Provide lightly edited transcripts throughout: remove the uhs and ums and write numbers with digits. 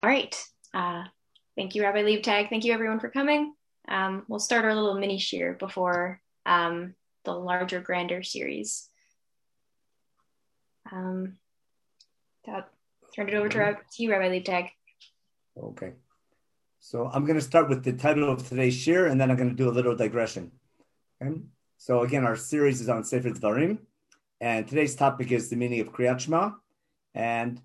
All right. Uh, Thank you, Rabbi Leibtag. Thank you, everyone, for coming. We'll start our little mini shir before the larger, grander series. Um, Turn it over to you, Rabbi Leibtag. Okay. So I'm going to start with the title of today's shir, and then I'm going to do a little digression. Okay? So again, our series is on Sefer Dvarim, and today's topic is the meaning of Kriyat Shema. And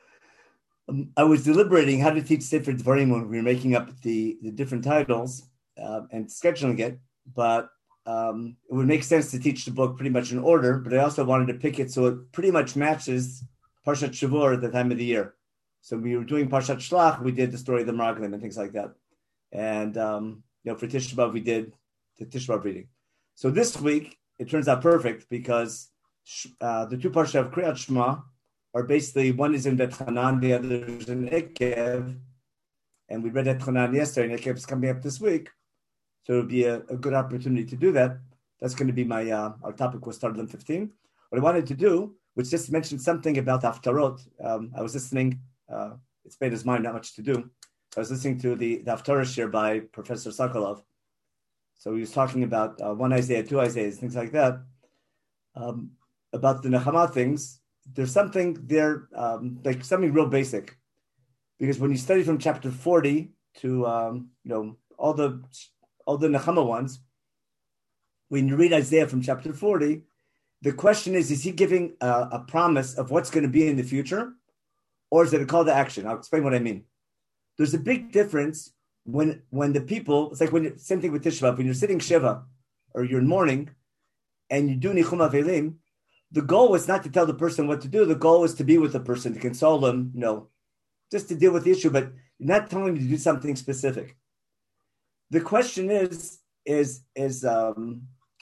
I was deliberating how to teach Sefer Dvarim when we were making up the different titles and scheduling it, but it would make sense to teach the book pretty much in order, but I also wanted to pick it so it pretty much matches Parshat Shavur at the time of the year. So we were doing Parshat Shlach, we did the story of the Meraglim and things like that. And for Tisha B'Av, we did the Tisha B'Av reading. So this week, it turns out perfect because the two Parshat of Kriyat Shema are basically, one is in Bet Hanan, the other is in Ekev. And we read Et Hanan yesterday, and Ekev is coming up this week. So it would be a good opportunity to do that. That's going to be my, our topic was started on 15. What I wanted to do was just mention something about Haftarot. I was listening, it's made his mind not much to do. I was listening to the Haftarah share by Professor Sokolov. So he was talking about one Isaiah, two Isaiahs, things like that. About the Nechama things, there's something there, like something real basic. Because when you study from chapter 40 to, all the Nechama ones, when you read Isaiah from chapter 40, the question is he giving a promise of what's going to be in the future? Or is it a call to action? I'll explain what I mean. There's a big difference when the people, it's like same thing with Tisha B'Av, when you're sitting Shiva or you're in mourning and you do Nichum Avelim, the goal was not to tell the person what to do. The goal was to be with the person, to console them, just to deal with the issue, but you're not telling them to do something specific. The question is Nivot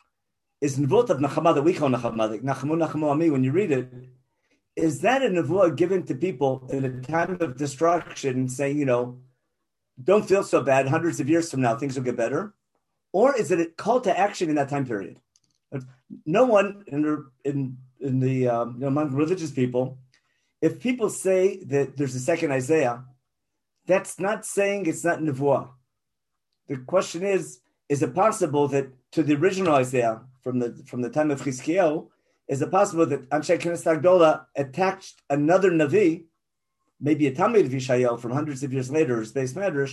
of Nachama that we call Nachama, like Nachamu Ami, when you read it, is that a Nevuah given to people in a time of destruction saying, don't feel so bad, hundreds of years from now, things will get better? Or is it a call to action in that time period? No one in the among religious people, if people say that there's a second Isaiah, that's not saying it's not Nevuah. The question is it possible that to the original Isaiah from the time of Chizkiyahu, is it possible that Anshe Knesset Agdola attached another Navi, maybe a Talmid of Yeshayahu from hundreds of years later, his Beis Medrash,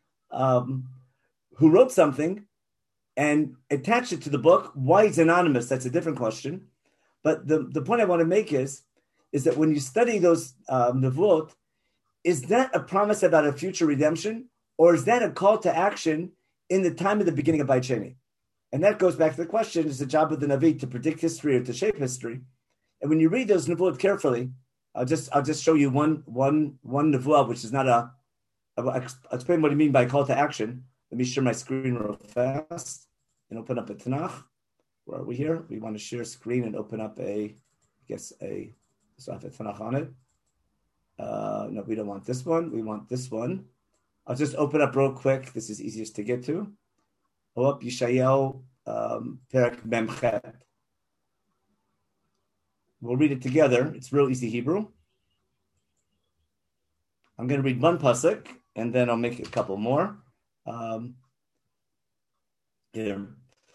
who wrote something and attached it to the book? Why it's anonymous, that's a different question. But the point I want to make is that when you study those Nevuot, is that a promise about a future redemption? Or is that a call to action in the time of the beginning of Beit Sheni? And that goes back to the question, is the job of the Navi to predict history or to shape history? And when you read those Nevuot carefully, I'll just show you one Nevuah, which is not I'll explain what I mean by call to action. Let me share my screen real fast and open up a Tanakh. Where are we here? We want to share screen and open up so I have a Tanakh on it. No, we don't want this one. We want this one. I'll just open up real quick. This is easiest to get to. Yeshayahu, Perek Memchet. We'll read it together. It's real easy Hebrew. I'm going to read one pasuk, and then I'll make a couple more. Here.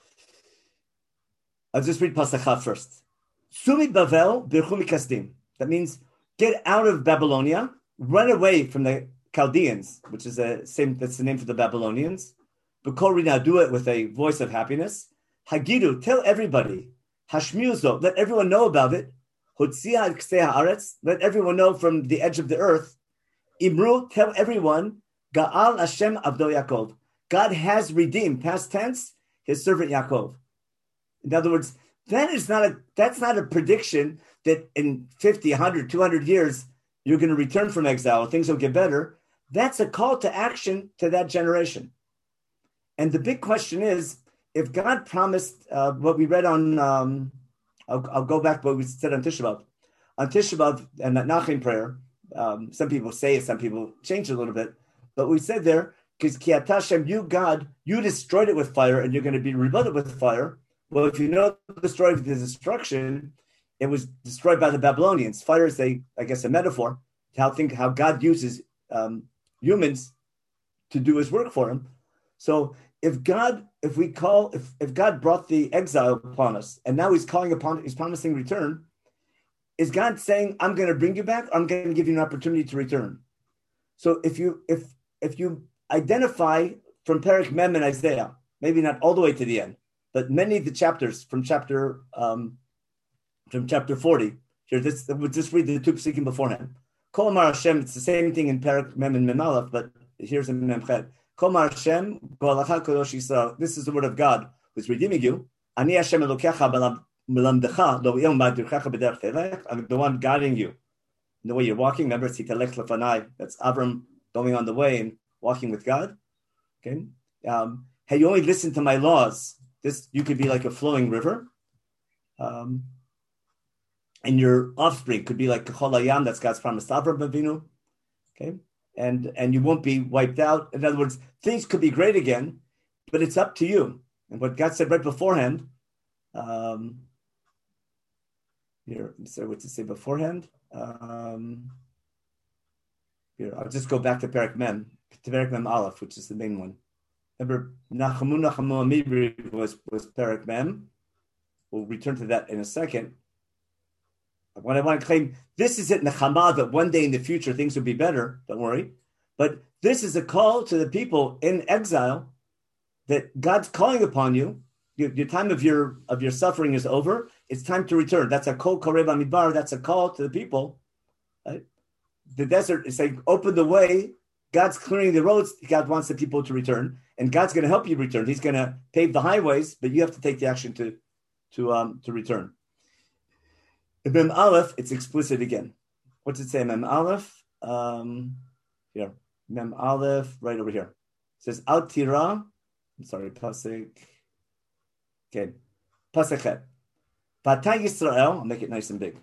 I'll just read pasuk first. Sumi Bavel Birchu Mikasdim. That means get out of Babylonia, run away from the Chaldeans, which is that's the name for the Babylonians. B'kol rina, do it with a voice of happiness. Hagidu, tell everybody. Hashmiuzo, let everyone know about it. Hotzia ksei haaretz, let everyone know from the edge of the earth. Imru, tell everyone. Ga'al Hashem Avdo Yaakov. God has redeemed, past tense, his servant Yaakov. In other words, that's not a prediction that in 50, 100, 200 years, you're going to return from exile, things will get better. That's a call to action to that generation. And the big question is, if God promised what we read on, I'll go back to what we said on Tisha B'Av. On Tisha B'Av and that Nachim prayer, some people say it, some people change it a little bit, but we said there, because Ki Ata Hashem, you God, you destroyed it with fire and you're going to be rebutted with fire. Well, if you know the story of the destruction, it was destroyed by the Babylonians. Fire is a metaphor to how God uses humans to do his work for him. So if God brought the exile upon us, and now he's promising return, is God saying, I'm going to bring you back, or I'm going to give you an opportunity to return? So if you identify from Perek Mem in Isaiah, maybe not all the way to the end, but many of the chapters from chapter 40, here, we'll just read the two psukim beforehand. Kol Amar Hashem, it's the same thing in Perek Mem and Mem Aleph, but here's in Mem Chet. Kol Amar Hashem, Go'alacha Kodosh Yisrael. This is the word of God who's redeeming you. Ani Hashem Elokecha melamdecha lo yom ba'dirchecha b'derech telech. I'm the one guiding you in the way you're walking. Remember, it's Hitalech Lefanai. That's Avram going on the way and walking with God. Okay. Hey, you only listen to my laws. You could be like a flowing river. And your offspring could be like Kachol Hayam, that's God's promise to Avram Avinu. Okay. And you won't be wiped out. In other words, things could be great again, but it's up to you. And what God said right beforehand, here, so what to say beforehand? Here, I'll just go back to Perek Mem Aleph, which is the main one. Remember, Nachamu Amibri was Perek Mem. We'll return to that in a second. What I want to claim, this is it, Nechama, that one day in the future things will be better. Don't worry. But this is a call to the people in exile that God's calling upon you. Your time of your suffering is over. It's time to return. That's a kol koreh b'midbar. That's a call to the people. Right? The desert is saying, open the way. God's clearing the roads. God wants the people to return, and God's going to help you return. He's going to pave the highways, but you have to take the action to return. In Mem Aleph, it's explicit again. What's it say? Mem Aleph. Here, Mem Aleph, right over here. It says Al Tira. I'm sorry, Pasuk. Okay, Pasuk. Vata Yisrael. I'll make it nice and big.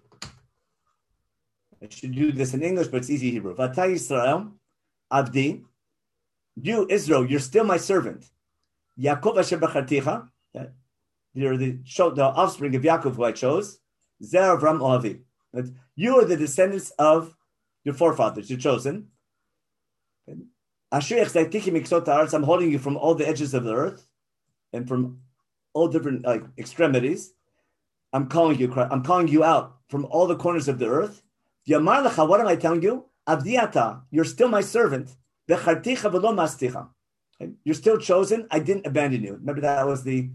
I should do this in English, but it's easy Hebrew. Vata Yisrael, Abdi. You, Israel, you're still my servant. Yaakov Asher Bacharticha. You're the offspring of Yaakov who I chose. Zer Avram Ohavi. You are the descendants of your forefathers. You're chosen. I'm holding you from all the edges of the earth and from all different extremities. I'm calling you out from all the corners of the earth. Yamar lecha, what am I telling you? Avdiata, you're still my servant. Becharticha v'lo masticha. You're still chosen. I didn't abandon you. Remember that was the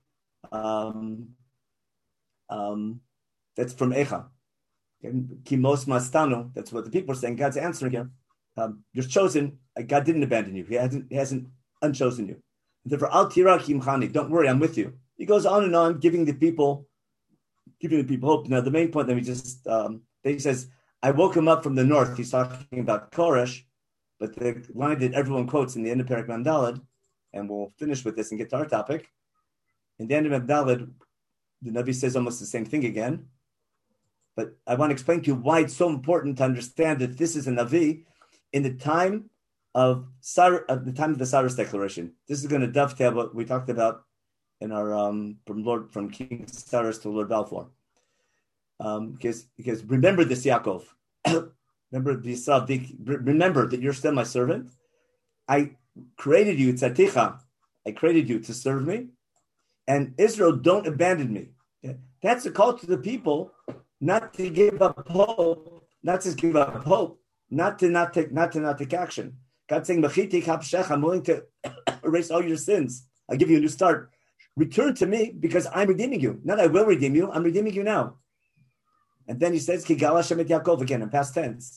that's from Echa. Kimos mastanu. That's what the people are saying. God's answering here. You're chosen. God didn't abandon you. He hasn't unchosen you. Therefore, al tira kimchani. Don't worry, I'm with you. He goes on and on, giving the people hope. Now, the main point that he says, I woke him up from the north. He's talking about Koresh, but the line that everyone quotes in the end of Perek Mem Daled, and we'll finish with this and get to our topic. In the end of Mem Daled, the Navi says almost the same thing again. But I want to explain to you why it's so important to understand that this is a Navi in the time of the Cyrus declaration. This is going to dovetail what we talked about in our from King Cyrus to Lord Balfour. Because remember this, Yaakov. Remember that you're still my servant. I created you, tzaticha. I created you to serve me. And Israel, don't abandon me. That's a call to the people not to give up hope, not to give up hope, not to take action. God's saying, I'm willing to erase all your sins. I'll give you a new start. Return to me because I'm redeeming you. Not I will redeem you, I'm redeeming you now. And then he says, Kigal Hashem et Yaakov again in past tense.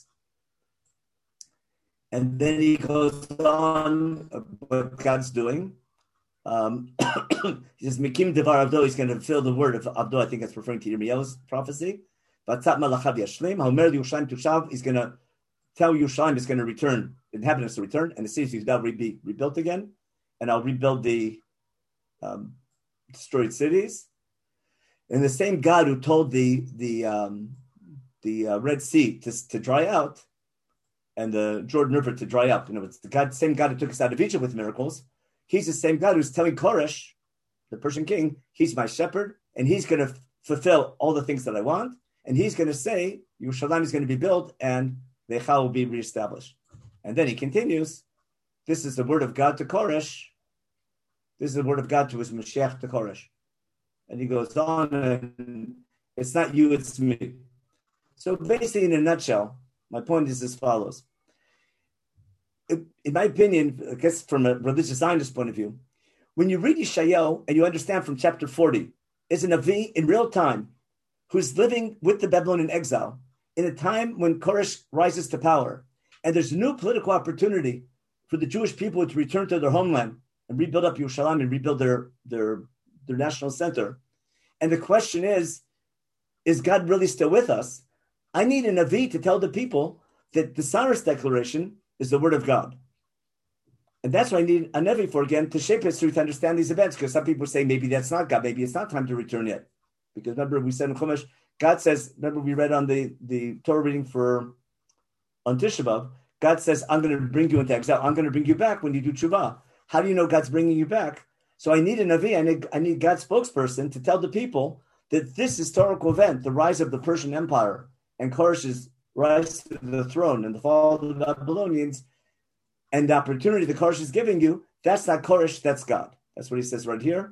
And then he goes on what God's doing. He says, Mekim Devar Avdo, he's going to fulfill the word of Avdo. I think that's referring to Yirmiyahu's prophecy. Vatzat Malachav Yashlim, Haomer Yerushalayim Tushav, he's going to tell Yerushalayim is going to return, inhabitants to return, and the cities will be rebuilt again. And I'll rebuild the destroyed cities. And the same God who told the Red Sea to dry out and the Jordan River to dry up, it's the same God who took us out of Egypt with miracles. He's the same God who's telling Koresh, the Persian king, he's my shepherd, and he's going to fulfill all the things that I want. And he's going to say, Yerushalayim is going to be built, and the Echal will be reestablished. And then he continues, this is the word of God to Koresh. This is the word of God to his Mashiach to Koresh. And he goes on, and it's not you, it's me. So basically, in a nutshell, my point is as follows. In my opinion, I guess from a religious Zionist point of view, when you read Yeshayahu and you understand from chapter 40, is a Navi in real time who's living with the Babylonian exile in a time when Koresh rises to power, and there's a new political opportunity for the Jewish people to return to their homeland and rebuild up Yerushalayim and rebuild their national center. And the question is God really still with us? I need a Navi to tell the people that the Cyrus declaration is the word of God. And that's what I need a Navi for, again, to shape history, to understand these events, because some people say maybe that's not God, maybe it's not time to return yet. Because remember, we said in Chumash, God says, remember we read on the Torah reading on Tisha B'Av, God says, I'm going to bring you into exile. I'm going to bring you back when you do tshuva. How do you know God's bringing you back? So I need a Navi, I need God's spokesperson to tell the people that this historical event, the rise of the Persian Empire and Koresh's rise to the throne and the fall of the Babylonians, and the opportunity that Koresh is giving you, that's not Koresh, that's God. That's what he says right here.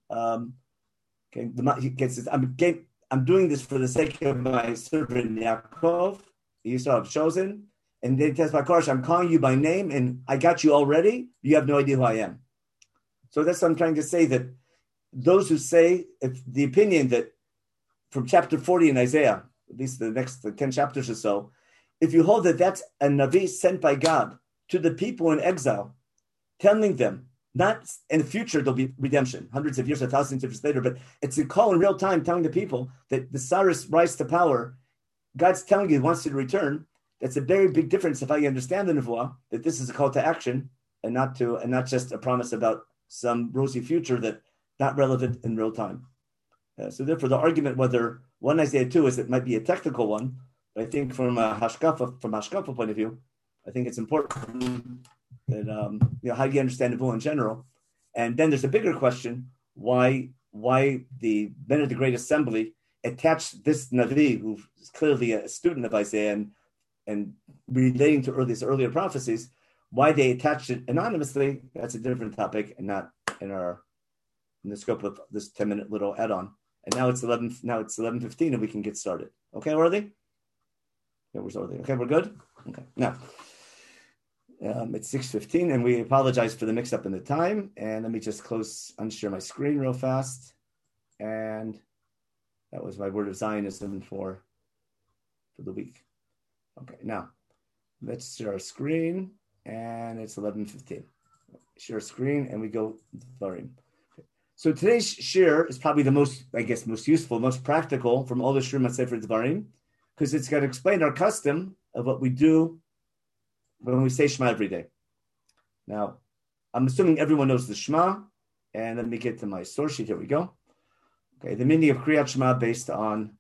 He says, I'm doing this for the sake of my servant Yaakov, Yisrael have chosen. And they testify, Koresh, I'm calling you by name, and I got you already. You have no idea who I am. So that's what I'm trying to say, that those who say, if the opinion that from chapter 40 in Isaiah, at least the next 10 chapters or so, if you hold that that's a Navi sent by God to the people in exile, telling them, not in the future there'll be redemption, hundreds of years or thousands of years later, but it's a call in real time telling the people that the Cyrus rise to power, God's telling you he wants you to return. That's a very big difference if I understand the Nevuah, that this is a call to action and not just a promise about some rosy future that not relevant in real time. So therefore, the argument whether 1 Isaiah 2 is, it might be a technical one, but I think from a hashkafa point of view, I think it's important that how do you understand Nevuah in general? And then there's a bigger question: why the men of the Great Assembly attached this Navi, who is clearly a student of Isaiah and relating to these earlier prophecies, why they attached it anonymously? That's a different topic and not in the scope of this 10-minute little add-on. And now it's 11:15 and we can get started. Okay, Orly? Yeah, where's Orly? Okay, we're good? Okay. Now, it's 6:15 and we apologize for the mix-up in the time. And let me just unshare my screen real fast. And that was my word of Zionism for the week. Okay, now let's share our screen, and it's 11:15. Share screen, and we go Dvarim. Okay. So today's share is probably the most useful, most practical from all the Shirim at Sefer Dvarim, because it's going to explain our custom of what we do when we say Shema every day. Now, I'm assuming everyone knows the Shema, and let me get to my source sheet. Here we go. Okay, the meaning of Kriyat Shema based on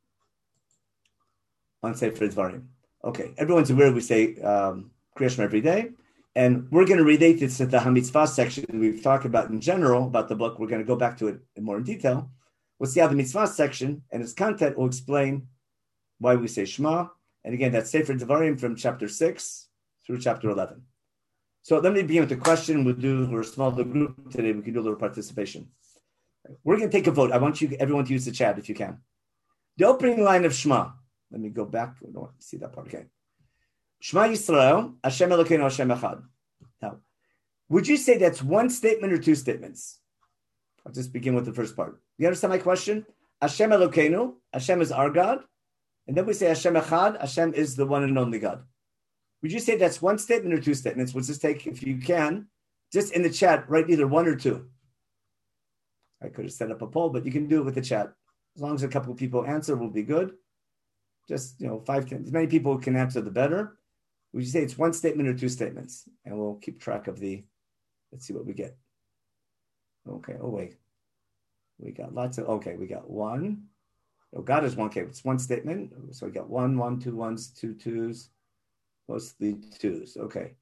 Sefer Dvarim. Okay, everyone's aware we say Kriyat Shema every day, and we're going to relate this to the HaMitzvah section we've talked about in general about the book. We're going to go back to it in more detail. We'll see how the Mitzvah section and its content will explain why we say Shema. And again, that's Sefer Dvarim from chapter 6 through chapter 11. So let me begin with the question. We're a small group today. We can do a little participation. We're going to take a vote. I want everyone to use the chat if you can. The opening line of Shema. Let me go back. I don't want to see that part. Okay. Shema Yisrael, Hashem Elokeinu, Hashem Echad. Now, would you say that's one statement or two statements? I'll just begin with the first part. You understand my question? Hashem Elokeinu, Hashem is our God. And then we say Hashem Echad, Hashem is the one and only God. Would you say that's one statement or two statements? We'll just take, if you can, just in the chat, write either one or two. I could have set up a poll, but you can do it with the chat. As long as a couple of people answer, we'll be good. Just, 5, 10, as many people can answer, the better. Would you say it's one statement or two statements? And we'll keep track of let's see what we get. Okay, wait. We got lots of, we got one. Oh, God is one. Okay, it's one statement. So we got 1, 2 ones, 2 twos, mostly twos. Okay.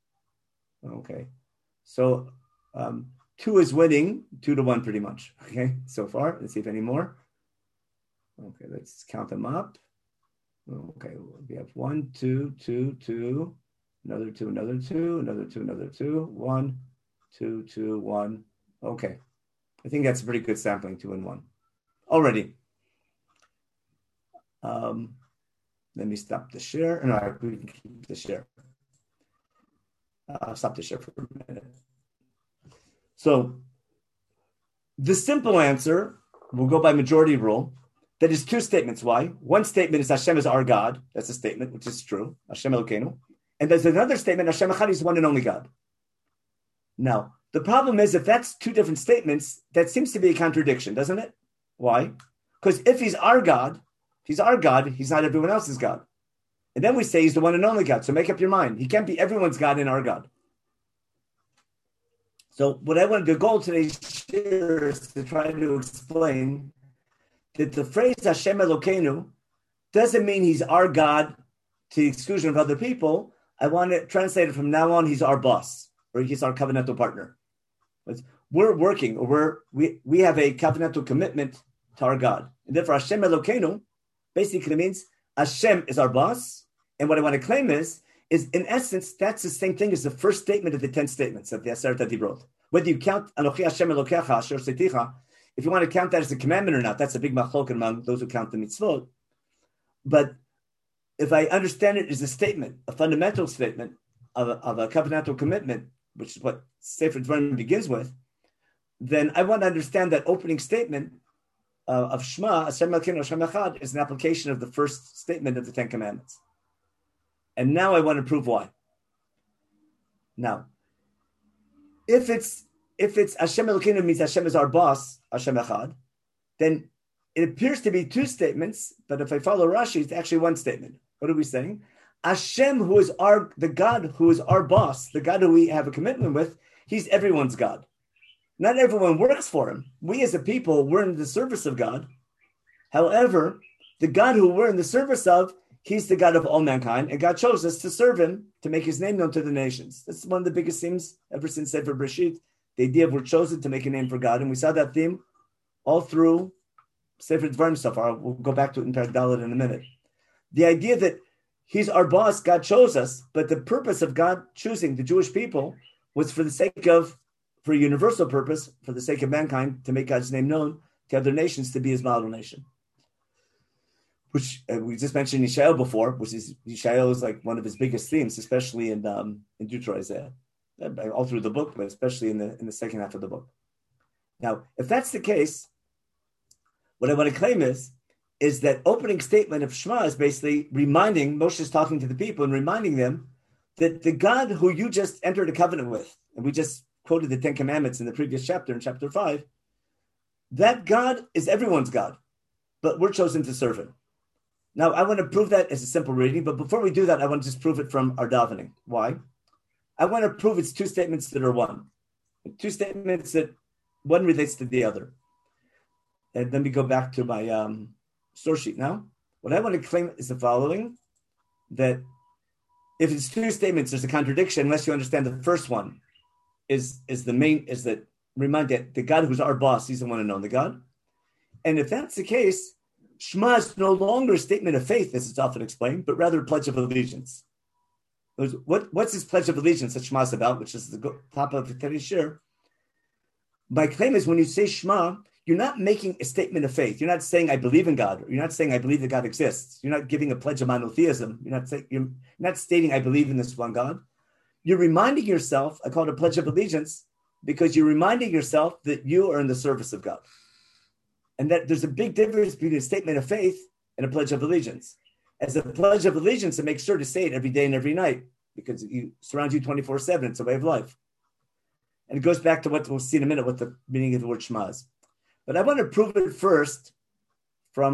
So 2 is winning, 2-1 pretty much. Okay, so far. Let's see if any more. Okay, let's count them up. Okay, we have 1, 2, 2, 2, another two, another two, another two, another two, one, two, two, one. Okay. I think that's a pretty good sampling, 2 and 1. Already. Let me stop the share. No, we can keep the share. Stop the share for a minute. So the simple answer, we'll go by majority rule. That is 2 statements. Why? One statement is Hashem is our God. That's a statement, which is true. Hashem Elokeinu. And there's another statement, Hashem Echad is one and only God. Now, the problem is if that's 2 different statements, that seems to be a contradiction, doesn't it? Why? Because if he's our God, he's not everyone else's God. And then we say he's the one and only God. So make up your mind. He can't be everyone's God and our God. So what I want to go today is to try to explain that the phrase Hashem Elokeinu doesn't mean he's our God to the exclusion of other people. I want to translate it from now on, he's our boss, or he's our covenantal partner. We're working, or we have a covenantal commitment to our God. And therefore Hashem Elokeinu basically means Hashem is our boss. And what I want to claim is in essence, that's the same thing as the first statement of the 10 statements of the Aseret HaDibrot. Whether you count Anochi Hashem Elokecha Asher Seiticha, if you want to count that as a commandment or not, that's a big machlok among those who count the mitzvot. But if I understand it as a statement, a fundamental statement of a covenantal commitment, which is what Sefer Dvarim begins with, then I want to understand that opening statement of Shema, Hashem Elokeinu Hashem Echad, is an application of the first statement of the 10 commandments. And now I want to prove why. Now, if it's Hashem Elokeinu means Hashem is our boss, Hashem Echad, then it appears to be 2 statements, but if I follow Rashi, it's actually 1 statement. What are we saying? Hashem, who is the God who is our boss, the God who we have a commitment with, he's everyone's God. Not everyone works for him. We as a people, we're in the service of God. However, the God who we're in the service of, he's the God of all mankind, and God chose us to serve him, to make his name known to the nations. That's one of the biggest themes ever since Sefer Bereshit, the idea of we're chosen to make a name for God. And we saw that theme all through Sefer Dvarim so far. We'll go back to it in Perek Dalet in a minute. The idea that he's our boss, God chose us, but the purpose of God choosing the Jewish people was for a universal purpose, for the sake of mankind, to make God's name known to other nations, to be his model nation. Which we just mentioned Yishayahu before, which is Yishayahu is like one of his biggest themes, especially in Deuteronomy Isaiah, all through the book, but especially in the second half of the book. Now, if that's the case, what I want to claim is that opening statement of Shema is basically reminding, Moshe is talking to the people and reminding them that the God who you just entered a covenant with, and we just quoted the 10 commandments in the previous chapter, in chapter 5, that God is everyone's God, but we're chosen to serve him. Now, I want to prove that as a simple reading, but before we do that, I want to just prove it from our davening. Why? I want to prove it's 2 statements that are 1. 2 statements that one relates to the other. And let me go back to my source sheet now. What I want to claim is the following, that if it's 2 statements, there's a contradiction unless you understand the first one is that remind that the God who's our boss, he's the one and only God. And if that's the case, Shema is no longer a statement of faith, as it's often explained, but rather a pledge of allegiance. What's this pledge of allegiance that Shema is about, which is the top of today's shir? My claim is when you say Shema, you're not making a statement of faith. You're not saying, I believe in God. Or you're not saying, I believe that God exists. You're not giving a pledge of monotheism. You're not stating, I believe in this one God. You're reminding yourself, I call it a pledge of allegiance, because you're reminding yourself that you are in the service of God. And that there's a big difference between a statement of faith and a pledge of allegiance. As a pledge of allegiance, it makes sure to say it every day and every night, because it surrounds you 24/7. It's a way of life. And it goes back to what we'll see in a minute, what the meaning of the word Shema is. But I want to prove it first from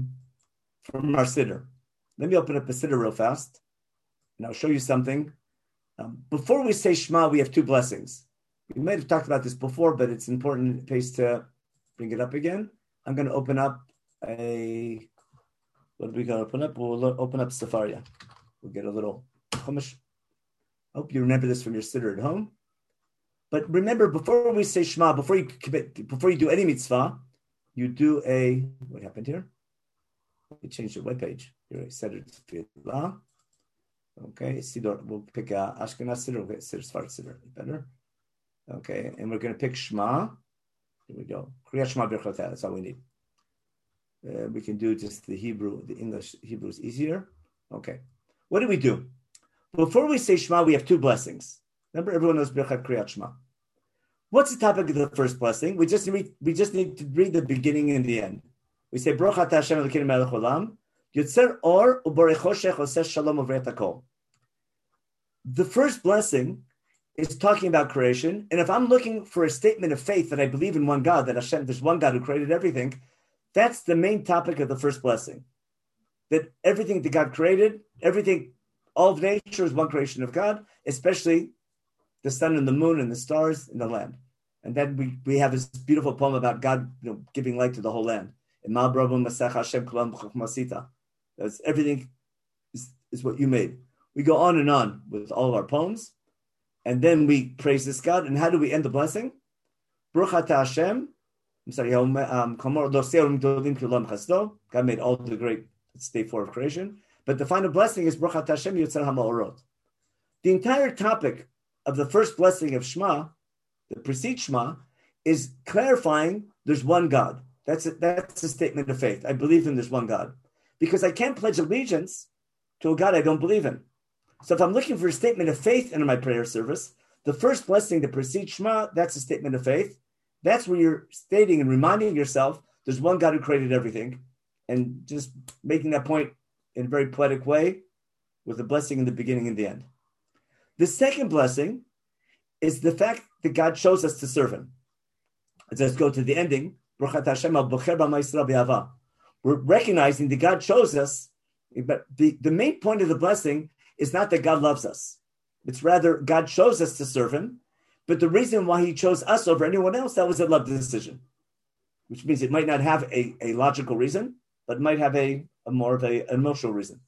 our Siddur. Let me open up the Siddur real fast, and I'll show you something. Before we say Shema, we have 2 blessings. We might have talked about this before, but it's important in case to bring it up again. I'm going to open up what are we going to open up? We'll open up Sefaria. We'll get a little Chumash. I hope you remember this from your Siddur at home. But remember, before we say Shema, before you do any mitzvah, you do what happened here? We changed the webpage. Here I said it. Okay, Siddur. We'll pick Ashkenaz Siddur. Okay, Siddur, Sfard Siddur. Better. Okay, and we're going to pick Shema. Here we go. Kriyat Shema Birchotah. That's all we need. We can do just the Hebrew. The English Hebrew is easier. Okay. What do we do? Before we say Shema, we have two blessings. Remember, everyone knows Birchat Kriyat Shema. What's the topic of the first blessing? We just need to read the beginning and the end. We say Baruch Hashem Elokeinu Melech Olam, Yotzer Or Uborei Choshech Oseh Shalom Uvorei Hakol. The first blessing is talking about creation, and if I'm looking for a statement of faith that I believe in one God, that Hashem, there's one God who created everything, that's the main topic of the first blessing. That everything that God created, everything, all of nature is one creation of God, especially the sun and the moon and the stars and the land. And then we have this beautiful poem about God, giving light to the whole land. That's everything is what you made. We go on and on with all of our poems, and then we praise this God. And how do we end the blessing? Baruch atah Hashem. God made all the great. It's day 4 of creation. But the final blessing is Baruch atah Hashem Yotzer HaMa'orot. The entire topic of the first blessing of Shema, the precedes Shema, is clarifying there's one God. That's a statement of faith. I believe in there's one God. Because I can't pledge allegiance to a God I don't believe in. So if I'm looking for a statement of faith in my prayer service, the first blessing that precedes Shema, that's a statement of faith. That's where you're stating and reminding yourself there's one God who created everything, and just making that point in a very poetic way with a blessing in the beginning and the end. The second blessing is the fact that God chose us to serve Him. Let's go to the ending. We're recognizing that God chose us, but the main point of the blessing is not that God loves us. It's rather God chose us to serve Him, but the reason why He chose us over anyone else, that was a love decision, which means it might not have a logical reason, but it might have a more of an emotional reason.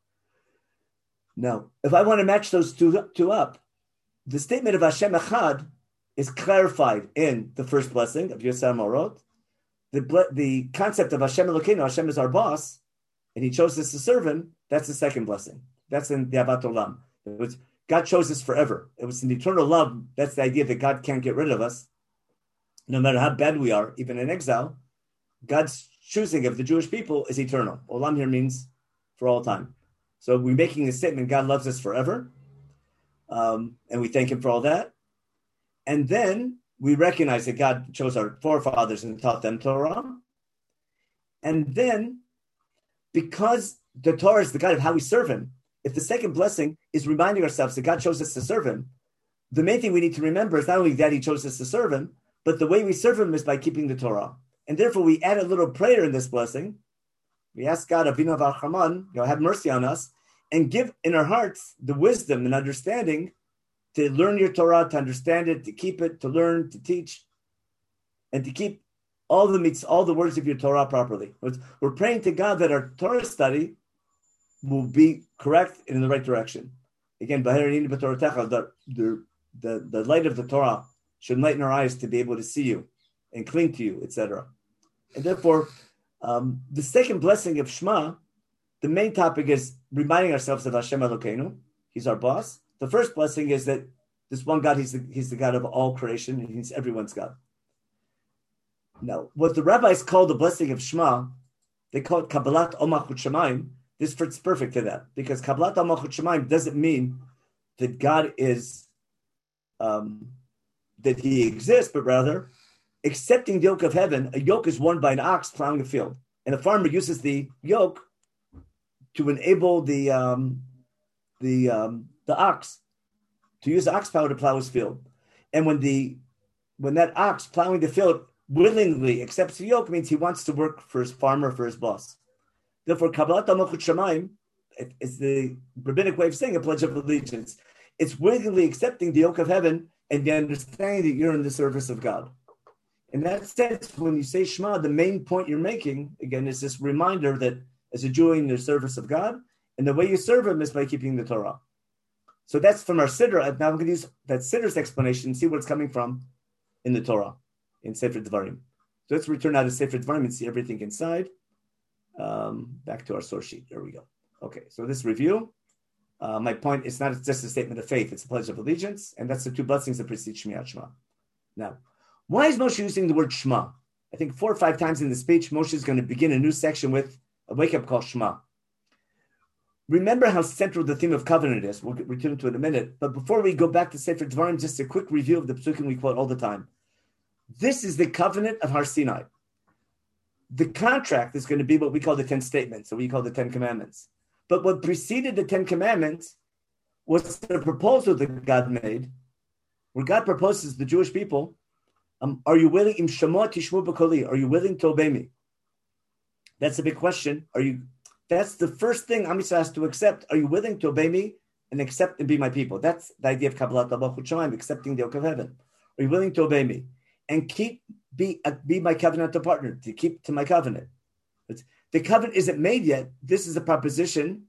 Now, if I want to match those two up, the statement of Hashem Echad is clarified in the first blessing of Yotzer HaMa'orot. The concept of Hashem Elokeinu, Hashem is our boss, and He chose us to serve Him, that's the second blessing. That's in the Avat Olam. God chose us forever. It was an eternal love. That's the idea that God can't get rid of us. No matter how bad we are, even in exile, God's choosing of the Jewish people is eternal. Olam here means for all time. So we're making a statement, God loves us forever. And we thank Him for all that. And then we recognize that God chose our forefathers and taught them Torah. And then, because the Torah is the guide of how we serve Him, if the second blessing is reminding ourselves that God chose us to serve Him, the main thing we need to remember is not only that He chose us to serve Him, but the way we serve Him is by keeping the Torah. And therefore, we add a little prayer in this blessing. We ask God, Avinu V'Archaman, have mercy on us, and give in our hearts the wisdom and understanding to learn your Torah, to understand it, to keep it, to learn, to teach, and to keep all the words of your Torah properly. We're praying to God that our Torah study will be correct and in the right direction. Again, the light of the Torah should enlighten our eyes to be able to see you and cling to you, etc. And therefore, the second blessing of Shema, the main topic is reminding ourselves of Hashem Elokeinu. He's our boss. The first blessing is that this one God, He's the God of all creation, and He's everyone's God. Now, what the rabbis call the blessing of Shema, they call it Kabbalat Ol Malchut Shamayim. This fits perfect to that, because Kabbalat Ol Malchut Shamayim doesn't mean that God is, that He exists, but rather accepting the yoke of heaven. A yoke is worn by an ox plowing a field, and a farmer uses the yoke to enable the ox to use the ox power to plow his field. And when that ox plowing the field willingly accepts the yoke, means he wants to work for his farmer, for his boss. Therefore, Kabbalat Malchut Shamayim is the rabbinic way of saying a pledge of allegiance. It's willingly accepting the yoke of heaven and the understanding that you're in the service of God. In that sense, when you say Shema, the main point you're making, again, is this reminder that as a Jew in the service of God, and the way you serve Him is by keeping the Torah. So that's from our Siddur. Now I'm going to use that Siddur's explanation and see where it's coming from in the Torah, in Sefer Dvarim. So let's return now to Sefer Dvarim and see everything inside. Back to our source sheet. There we go. Okay, so this review. my point is not just a statement of faith, it's a pledge of allegiance, and that's the two blessings that precede Shmiyat Shema. Now, why is Moshe using the word Shema? I think 4 or 5 times in the speech, Moshe is going to begin a new section with a wake-up call, Shema. Remember how central the theme of covenant is. We'll return to it in a minute. But before we go back to Sefer Dvarim, just a quick review of the psukim we quote all the time. This is the covenant of Har Sinai. The contract is going to be what we call the 10 statements, or we call the 10 commandments. But what preceded the 10 commandments was the proposal that God made, where God proposes to the Jewish people, are you willing, im shama tishmu b'koli, are you willing to obey me? That's a big question. That's the first thing Am Yisrael has to accept. Are you willing to obey me and accept and be my people? That's the idea of Kabbalat Malchut Shamayim, accepting the yoke of heaven. Are you willing to obey me and be my covenant partner, to keep to my covenant? The covenant isn't made yet. This is a proposition.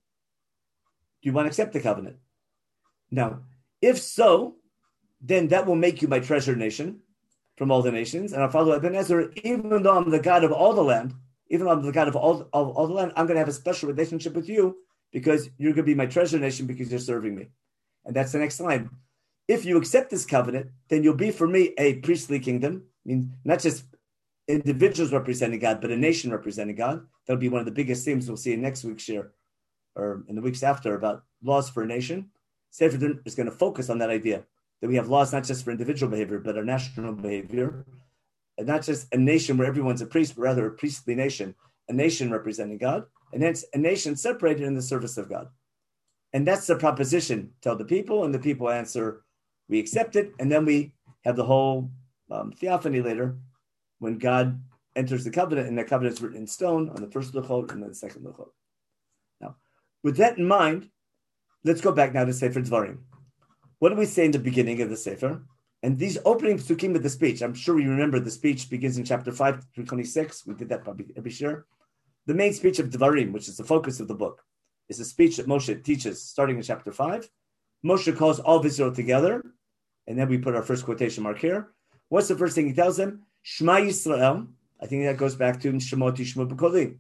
Do you want to accept the covenant? Now, if so, then that will make you my treasured nation from all the nations. And I'll follow Ibn Ezra, even though I'm the God of all the land, even though I'm the God of all the land, I'm going to have a special relationship with you because you're going to be my treasure nation because you're serving me. And that's the next line. If you accept this covenant, then you'll be for me a priestly kingdom. I mean, not just individuals representing God, but a nation representing God. That'll be one of the biggest themes we'll see in next week's year or in the weeks after about laws for a nation. Sefer Din is going to focus on that idea that we have laws not just for individual behavior, but our national behavior. And not just a nation where everyone's a priest, but rather a priestly nation, a nation representing God, and hence a nation separated in the service of God. And that's the proposition. Tell the people, and the people answer, we accept it, and then we have the whole theophany later, when God enters the covenant, and the covenant is written in stone on the first luchot and then the second luchot. Now, with that in mind, let's go back now to Sefer Dvarim. What do we say in the beginning of the Sefer? And these opening psukim of the speech, I'm sure you remember the speech begins in chapter 5 through 26. We did that probably every year. The main speech of Dvarim, which is the focus of the book, is a speech that Moshe teaches starting in chapter 5. Moshe calls all of Israel together, and then we put our first quotation mark here. What's the first thing he tells them? Shema Yisrael. I think that goes back to Shema Tishmu B'Koli.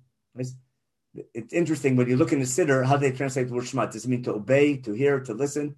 It's interesting when you look in the Siddur, how they translate the word Shema. Does it mean to obey, to hear, to listen?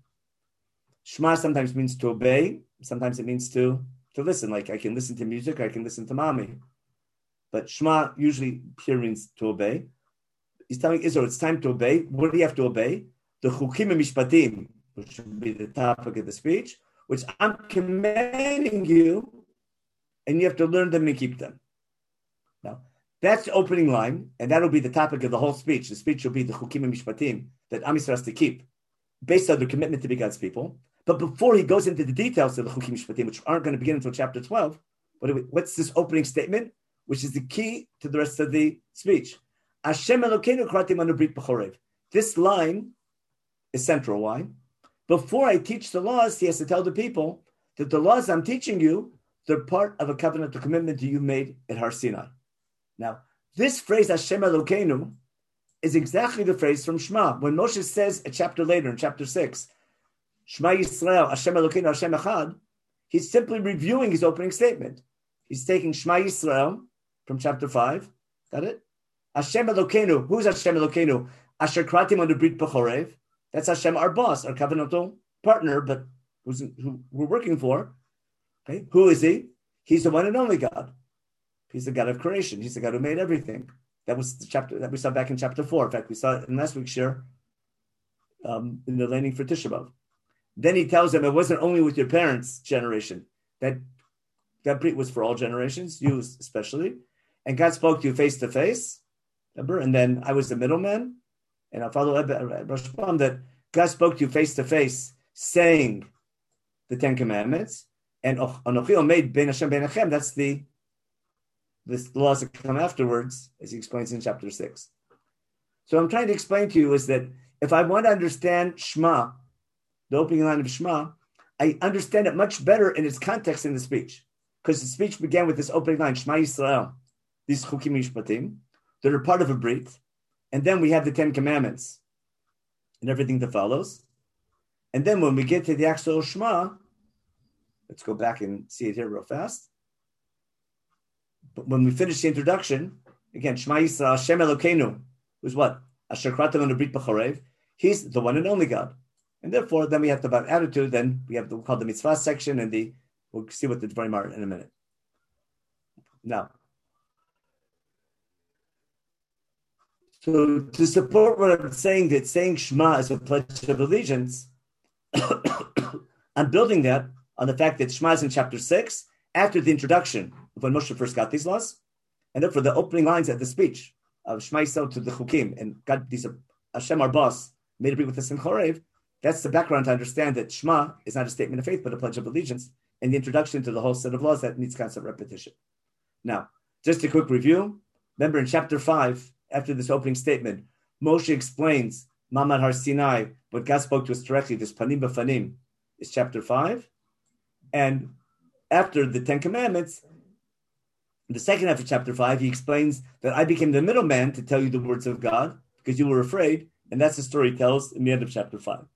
Shema sometimes means to obey. Sometimes it means to listen. Like I can listen to music, or I can listen to mommy. But Shema usually here means to obey. He's telling Israel it's time to obey. What do you have to obey? The Chukim Mishpatim, which would be the topic of the speech, which I'm commanding you, and you have to learn them and keep them. Now, that's the opening line, and that'll be the topic of the whole speech. The speech will be the Chukim Mishpatim that Am Yisrael has to keep, based on their commitment to be God's people. But before he goes into the details of the Chukim Mishpatim, which aren't going to begin until chapter 12, what's this opening statement, which is the key to the rest of the speech? Hashem Elokeinu Karatim Anu Brit B'Chorev. This line is central. Why? Before I teach the laws, he has to tell the people that the laws I'm teaching you, they're part of a covenant, a commitment that you made at Har Sinai. Now, this phrase, Hashem Elokeinu, is exactly the phrase from Shema. When Moshe says a chapter later, in chapter 6, Shema Yisrael, Hashem Elokeinu, Hashem Echad, he's simply reviewing his opening statement. He's taking Shema Yisrael from chapter 5. Got it? Hashem Elokeinu. Who's Hashem Elokeinu? Asher Kratim Anu Brit B'Chorev. That's Hashem, our boss, our covenantal partner, but who we're working for. Okay, who is he? He's the one and only God. He's the God of creation. He's the God who made everything. That was the chapter that we saw back in chapter 4. In fact, we saw it in last week's year in the landing for Tisha B'Av. Then he tells them it wasn't only with your parents' generation. That Brit was for all generations, you especially. And God spoke to you face to face. Remember? And then I was the middleman. And I'll follow Rosh Hashanah that God spoke to you face to face, saying the 10 Commandments. And Anochi made Ben Hashem Ben Echem. That's the laws that come afterwards, as he explains in chapter 6. So I'm trying to explain to you is that if I want to understand Shema, the opening line of Shema, I understand it much better in its context in the speech. Because the speech began with this opening line, Shema Yisrael, these Chukim Mishpatim, that are part of a Brit. And then we have the 10 Commandments and everything that follows. And then when we get to the actual Shema, let's go back and see it here real fast. But when we finish the introduction, again, Shema Yisrael, Hashem Elokeinu, who's what? Asher Kratim Anu Brit B'Chorev. He's the one and only God. And therefore, then we have about attitude, then we have called the mitzvah section, and we'll see what the Dvarim are in a minute. Now, so to support what I'm saying, that saying Shema is a pledge of allegiance, I'm building that on the fact that Shema is in chapter 6, after the introduction of when Moshe first got these laws, and therefore the opening lines of the speech of Shema Yisrael to the Chukim, and God, these are Hashem our boss, made a breach with the Simcha Rev. That's the background to understand that Shema is not a statement of faith, but a pledge of allegiance, and the introduction to the whole set of laws that needs constant repetition. Now, just a quick review. Remember in chapter 5, after this opening statement, Moshe explains Mamad Har Sinai, what God spoke to us directly, this Panim B'Fanim, is chapter 5. And after the Ten Commandments, in the second half of chapter 5, he explains that I became the middleman to tell you the words of God because you were afraid. And that's the story he tells in the end of chapter 5.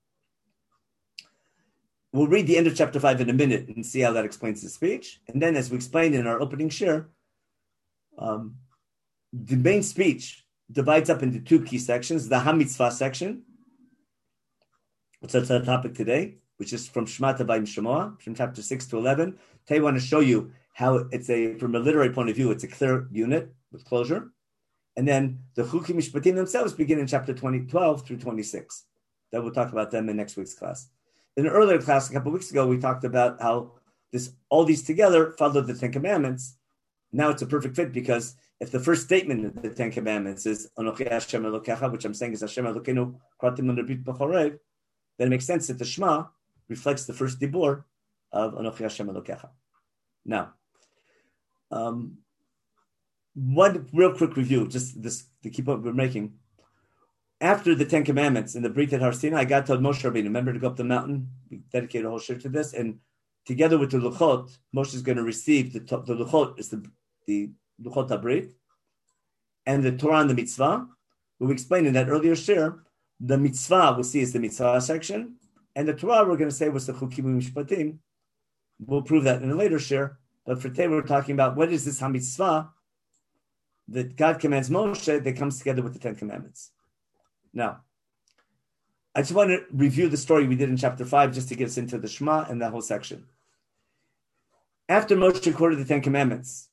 We'll read the end of chapter 5 in a minute and see how that explains the speech. And then, as we explained in our opening shir, the main speech divides up into two key sections. The HaMitzvah section, which is our topic today, which is from Shema to Vayim Shemoah, from chapter 6 to 11. Today I want to show you how from a literary point of view, it's a clear unit with closure. And then the Chukim Mishpatim themselves begin in chapter 12 through 26. That we'll talk about them in next week's class. In an earlier class, a couple of weeks ago, we talked about how all these together follow the Ten Commandments. Now it's a perfect fit because if the first statement of the Ten Commandments is Anochi Hashem Elokecha, which I'm saying is Hashem Elokeinu Kratim L'Brit B'Chorev, then it makes sense that the Shema reflects the first dibur of Anochi Hashem Elokecha. Now, one real quick review, just this to keep up we're making. After the Ten Commandments in the Brit at Har Sinai, God told Moshe Rabbeinu, remember to go up the mountain. We dedicated a whole shir to this, and together with the Luchot, Moshe is going to receive the Luchot is the Luchot HaBrit, and the Torah and the Mitzvah. We explained in that earlier shir, the Mitzvah we'll see is the Mitzvah section, and the Torah we're going to say was the Chukim Mishpatim. We'll prove that in a later shir, but for today we're talking about what is this HaMitzvah that God commands Moshe that comes together with the Ten Commandments. Now, I just want to review the story we did in chapter 5 just to get us into the Shema and that whole section. After Moshe recorded the Ten Commandments,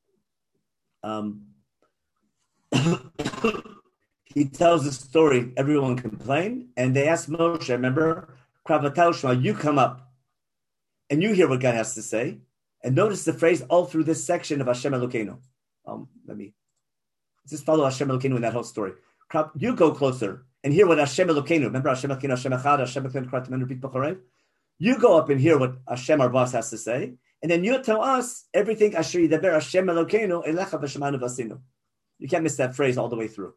he tells the story, everyone complained, and they asked Moshe, remember, Kravatal Shema, you come up, and you hear what God has to say, and notice the phrase all through this section of Hashem Elokeinu. Let's just follow Hashem Elokeinu in that whole story. You go closer and hear what Hashem Elokeinu, remember Hashem Elokeinu, Hashem Echad, Hashem Elokeinu, Kratim L'Brit B'Chorev. You go up and hear what Hashem, our boss, has to say, and then you tell us everything Asher Yidaber Hashem Elokeinu Elecha V'Shemanu V'Asinu. You can't miss that phrase all the way through.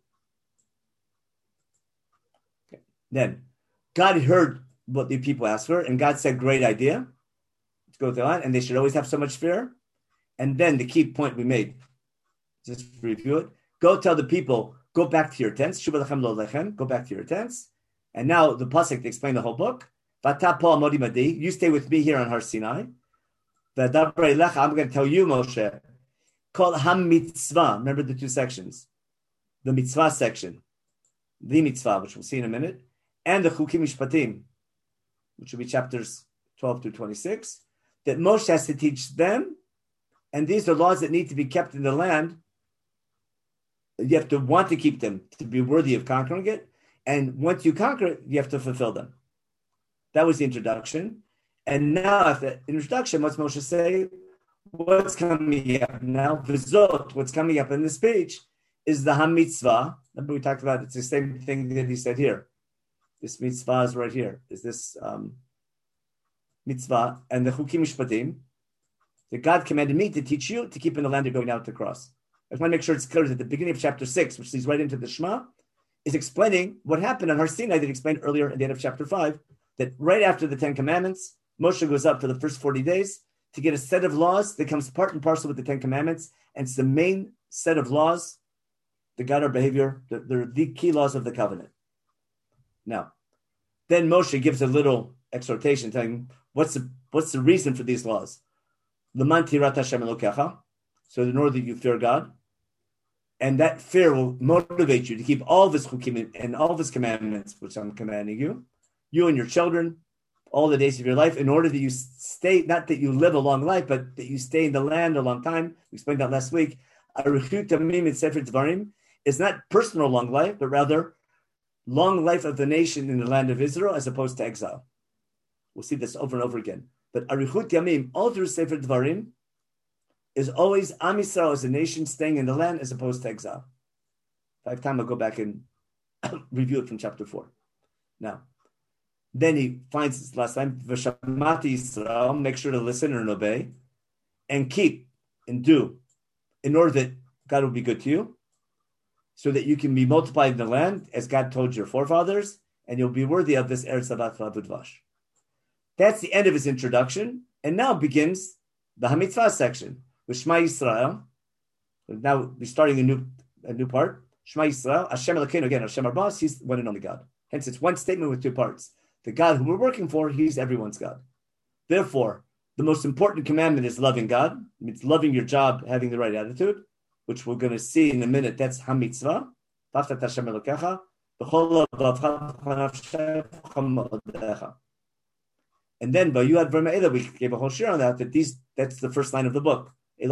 Okay. Then, God heard what the people asked for, and God said, great idea. Let's go with that, and they should always have so much fear. And then the key point we made, just review it, go tell the people, go back to your tents. Shuva lechem lo lechem. Go back to your tents. And now the pasuk to explain the whole book. V'ata po amodi madi. You stay with me here on Har Sinai. V'dabrei lecha. I'm going to tell you, Moshe. Kol ha-mitzvah. Remember the two sections. The mitzvah section. The mitzvah, which we'll see in a minute. And the chukim mishpatim, which will be chapters 12 through 26. That Moshe has to teach them. And these are laws that need to be kept in the land. You have to want to keep them to be worthy of conquering it. And once you conquer it, you have to fulfill them. That was the introduction. And now after the introduction, what's Moshe say? What's coming up now? V'zot, what's coming up in this speech is the ha-mitzvah. Remember we talked about it's the same thing that he said here. This mitzvah is right here. Is this mitzvah and the chukim mishpatim that God commanded me to teach you to keep in the land you're going out to cross. I just want to make sure it's clear that the beginning of chapter 6, which leads right into the Shema, is explaining what happened on Har Sinai that he explained earlier at the end of chapter 5, that right after the Ten Commandments, Moshe goes up for the first 40 days to get a set of laws that comes part and parcel with the Ten Commandments, and it's the main set of laws that guide our behavior. They're the key laws of the covenant. Now, then Moshe gives a little exhortation telling what's the reason for these laws. L'man tirat Hashem Elokecha, so in order that you fear God. And that fear will motivate you to keep all of his chukim and all of his commandments, which I'm commanding you and your children, all the days of your life, in order that you stay, not that you live a long life, but that you stay in the land a long time. We explained that last week. Arichut Tamim in Sefer Dvarim is not personal long life, but rather long life of the nation in the land of Israel as opposed to exile. We'll see this over and over again. But Arichut Yamim, all through Sefer Dvarim, is always Am Yisrael as a nation staying in the land as opposed to exile. If I have time, I'll go back and review it from chapter 4. Now, then he finds this last time, V'shamati Yisrael, make sure to listen and obey, and keep and do, in order that God will be good to you, so that you can be multiplied in the land, as God told your forefathers, and you'll be worthy of this Eretz Zavat V'Advash. That's the end of his introduction, and now begins the Hamitzvah section with Shema Yisrael. Now we're starting a new part. Shema Yisrael, Hashem Elokeinu, again, Hashem our boss, he's one and only God. Hence, it's one statement with two parts. The God who we're working for, he's everyone's God. Therefore, the most important commandment is loving God. It means loving your job, having the right attitude, which we're going to see in a minute. That's Hamitzvah. V'ahavta Hashem Elokecha, v'chol levavcha v'nafshecha v'modecha. And then, we gave a whole share on that that's the first line of the book. These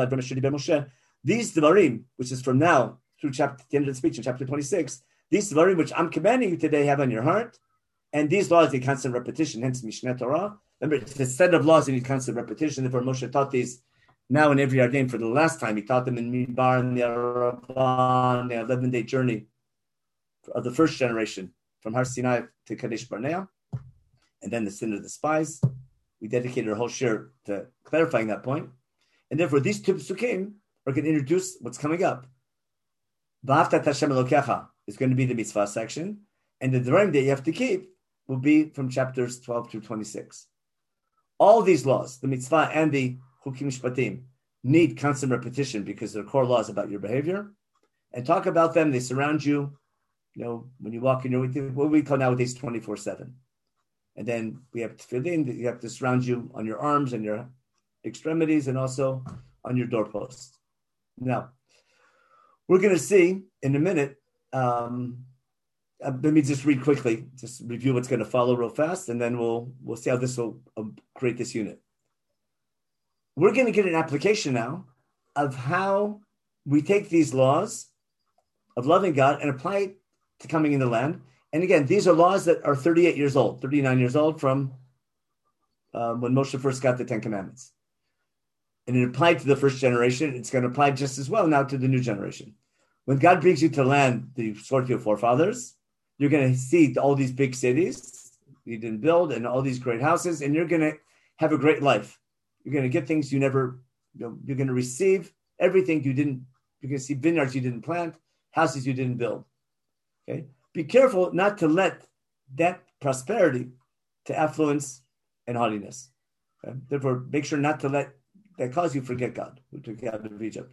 Devarim, which is from now through the end of the speech in chapter 26, these Devarim, which I'm commanding you today, have on your heart, and these laws need constant repetition, hence Mishneh Torah. Remember, it's a set of laws that need constant repetition. Therefore, Moshe taught these now in every Yarden for the last time. He taught them in Midbar and the Arabah, the 11-day journey of the first generation from Har Sinai to Kadesh Barnea. And then the sin of the spies. We dedicated our whole share to clarifying that point. And therefore, these two psukim are going to introduce what's coming up. V'ahavta Hashem Elokecha is going to be the mitzvah section. And the Devarim that you have to keep will be from chapters 12 through 26. All these laws, the mitzvah and the chukim mishpatim, need constant repetition because they're core laws about your behavior. And talk about them, they surround you, when you walk in what we call nowadays 24/7. And then we have tefillin, you have to surround you on your arms and your extremities and also on your doorposts. Now, we're going to see in a minute, let me just read quickly, just review what's going to follow real fast, and then we'll see how this will create this unit. We're going to get an application now of how we take these laws of loving God and apply it to coming in the land. And again, these are laws that are 38 years old, 39 years old from when Moshe first got the Ten Commandments. And it applied to the first generation. It's going to apply just as well now to the new generation. When God brings you to land that you swore to your forefathers, you're going to see all these big cities you didn't build and all these great houses, and you're going to have a great life. You're going to get things you never, you're going to receive everything you didn't, you're going to see vineyards you didn't plant, houses you didn't build. Okay? Be careful not to let that prosperity to affluence and haughtiness. Okay? Therefore, make sure not to let that cause you forget God, who took you out of Egypt.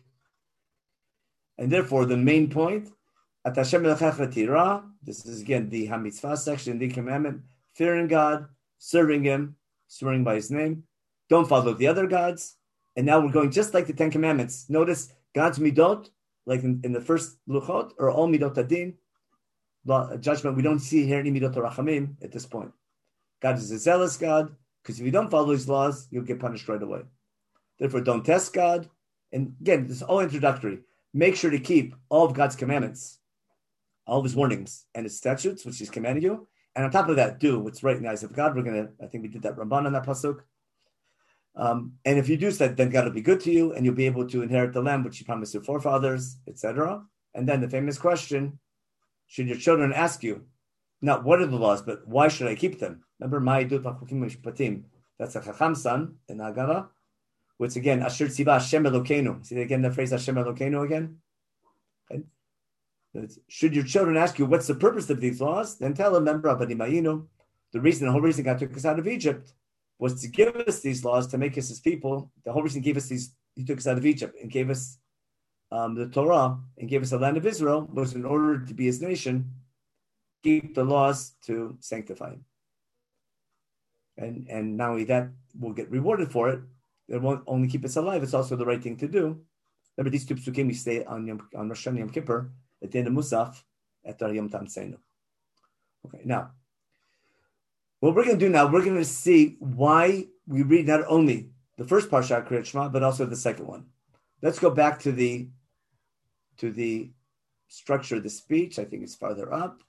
And therefore, the main point, At Hashem Elokecha Tirah, this is again the HaMitzvah section, the commandment, fearing God, serving Him, swearing by His name. Don't follow the other gods. And now we're going just like the Ten Commandments. Notice God's midot, like in the first luchot, or all midot adin, judgment. We don't see here any midot rachamim at this point. God is a zealous God, because if you don't follow His laws, you'll get punished right away. Therefore, don't test God. And again, this is all introductory. Make sure to keep all of God's commandments, all of His warnings and His statutes, which He's commanded you. And on top of that, do what's right in the eyes of God. I think we did that Ramban on that pasuk. And if you do that, then God will be good to you, and you'll be able to inherit the land which He promised your forefathers, etc. And then the famous question: should your children ask you, not what are the laws, but why should I keep them? Remember, Ma'idut Chukim Mishpatim. That's a Chacham son in Haggadah, which again, Asher Tziva Hashem Elokeinu. See again the phrase Hashem Elokeinu again. Okay. Should your children ask you what's the purpose of these laws, then tell them, remember, the whole reason God took us out of Egypt was to give us these laws to make us His people. The whole reason He gave us these, He took us out of Egypt and gave us the Torah and gave us the land of Israel, was in order to be His nation, keep the laws to sanctify Him. And not only that, we'll get rewarded for it. It won't only keep us alive, it's also the right thing to do. Remember, these two psukim we say on Rosh Hashanah Yom Kippur at the end of Musaf at the Yom Tamseinu. Okay, now, what we're going to do now, we're going to see why we read not only the first Parsha Kriyat Shema, but also the second one. Let's go back to the structure of the speech. I think it's farther up.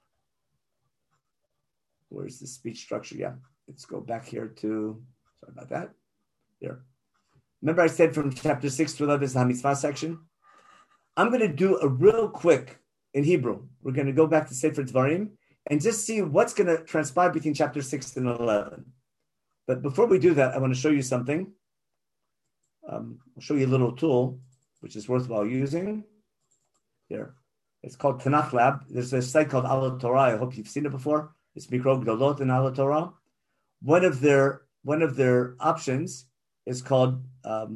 Where's the speech structure? Yeah, let's go back here to, sorry about that. Here. Remember I said from chapter 6 to 11 is the HaMitzvah section? I'm going to do a real quick in Hebrew. We're going to go back to Sefer Dvarim and just see what's going to transpire between chapter 6 and 11. But before we do that, I want to show you something. I'll show you a little tool, which is worthwhile using. Here. It's called Tanakh Lab. There's a site called Ala Torah. I hope you've seen it before. It's Mikro Gdolot in Ala Torah. One of their options is called the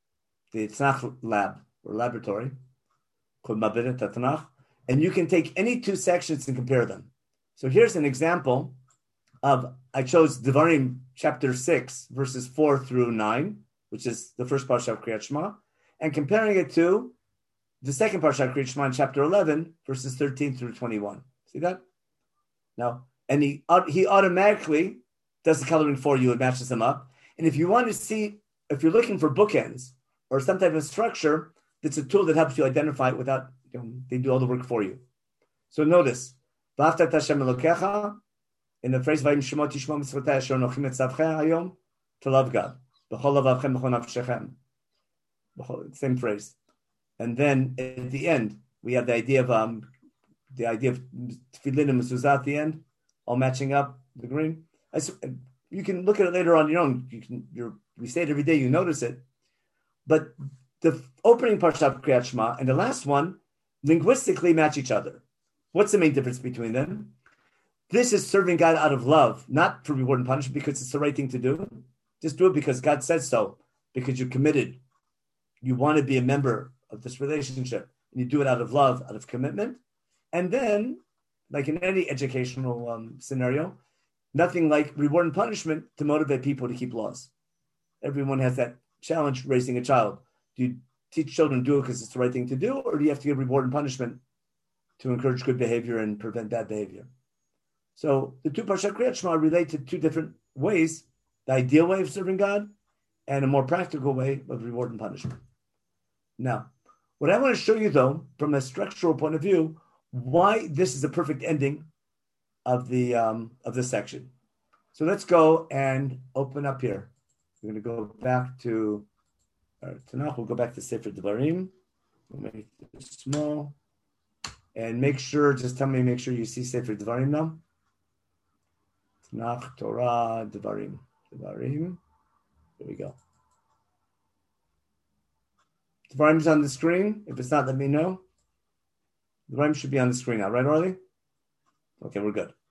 Tanakh Lab or laboratory, called Mabinet Tanakh, and you can take any two sections and compare them. So here's an example of, I chose Devarim chapter 6, verses 4 through 9, which is the first parsha of Kriyat Shema, and comparing it to the second parsha of Kriyat Shema in chapter 11, verses 13 through 21. See that? Now, and he automatically does the coloring for you and matches them up. And if you want to see, if you're looking for bookends or some type of structure, it's a tool that helps you identify it without, they do all the work for you. So notice, V'aftat Hashem Elokecha, in the phrase, Vayim Shemot Yishmo Mitzvotei Asher Nochim Et Tzavchei Hayom, to love God. B'chol Lavavchem B'chol Nafshechem. Same phrase. And then at the end, we have the idea of tefillin and mezuzah at the end, all matching up the green. You can look at it later on your own. We say it every day, you notice it. But the opening parsha of Kriyat Shema and the last one linguistically match each other. What's the main difference between them? This is serving God out of love, not for reward and punishment, because it's the right thing to do. Just do it because God said so, because you're committed. You want to be a member of this relationship. And you do it out of love, out of commitment. And then, like in any educational scenario, nothing like reward and punishment to motivate people to keep laws. Everyone has that challenge raising a child. Do you teach children to do it because it's the right thing to do, or do you have to give reward and punishment to encourage good behavior and prevent bad behavior? So the two Parshat Kriyat Shema relate to two different ways, the ideal way of serving God and a more practical way of reward and punishment. Now, what I want to show you, though, from a structural point of view, why this is a perfect ending of this section. So let's go and open up here. We're going to go back to Tanakh. We'll go back to Sefer Devarim. We'll make it small. And make sure you see Sefer Devarim now. Tanakh, Torah, Devarim. There we go. Devarim is on the screen. If it's not, let me know. Devarim should be on the screen now, right, Orly? Okay, we're good.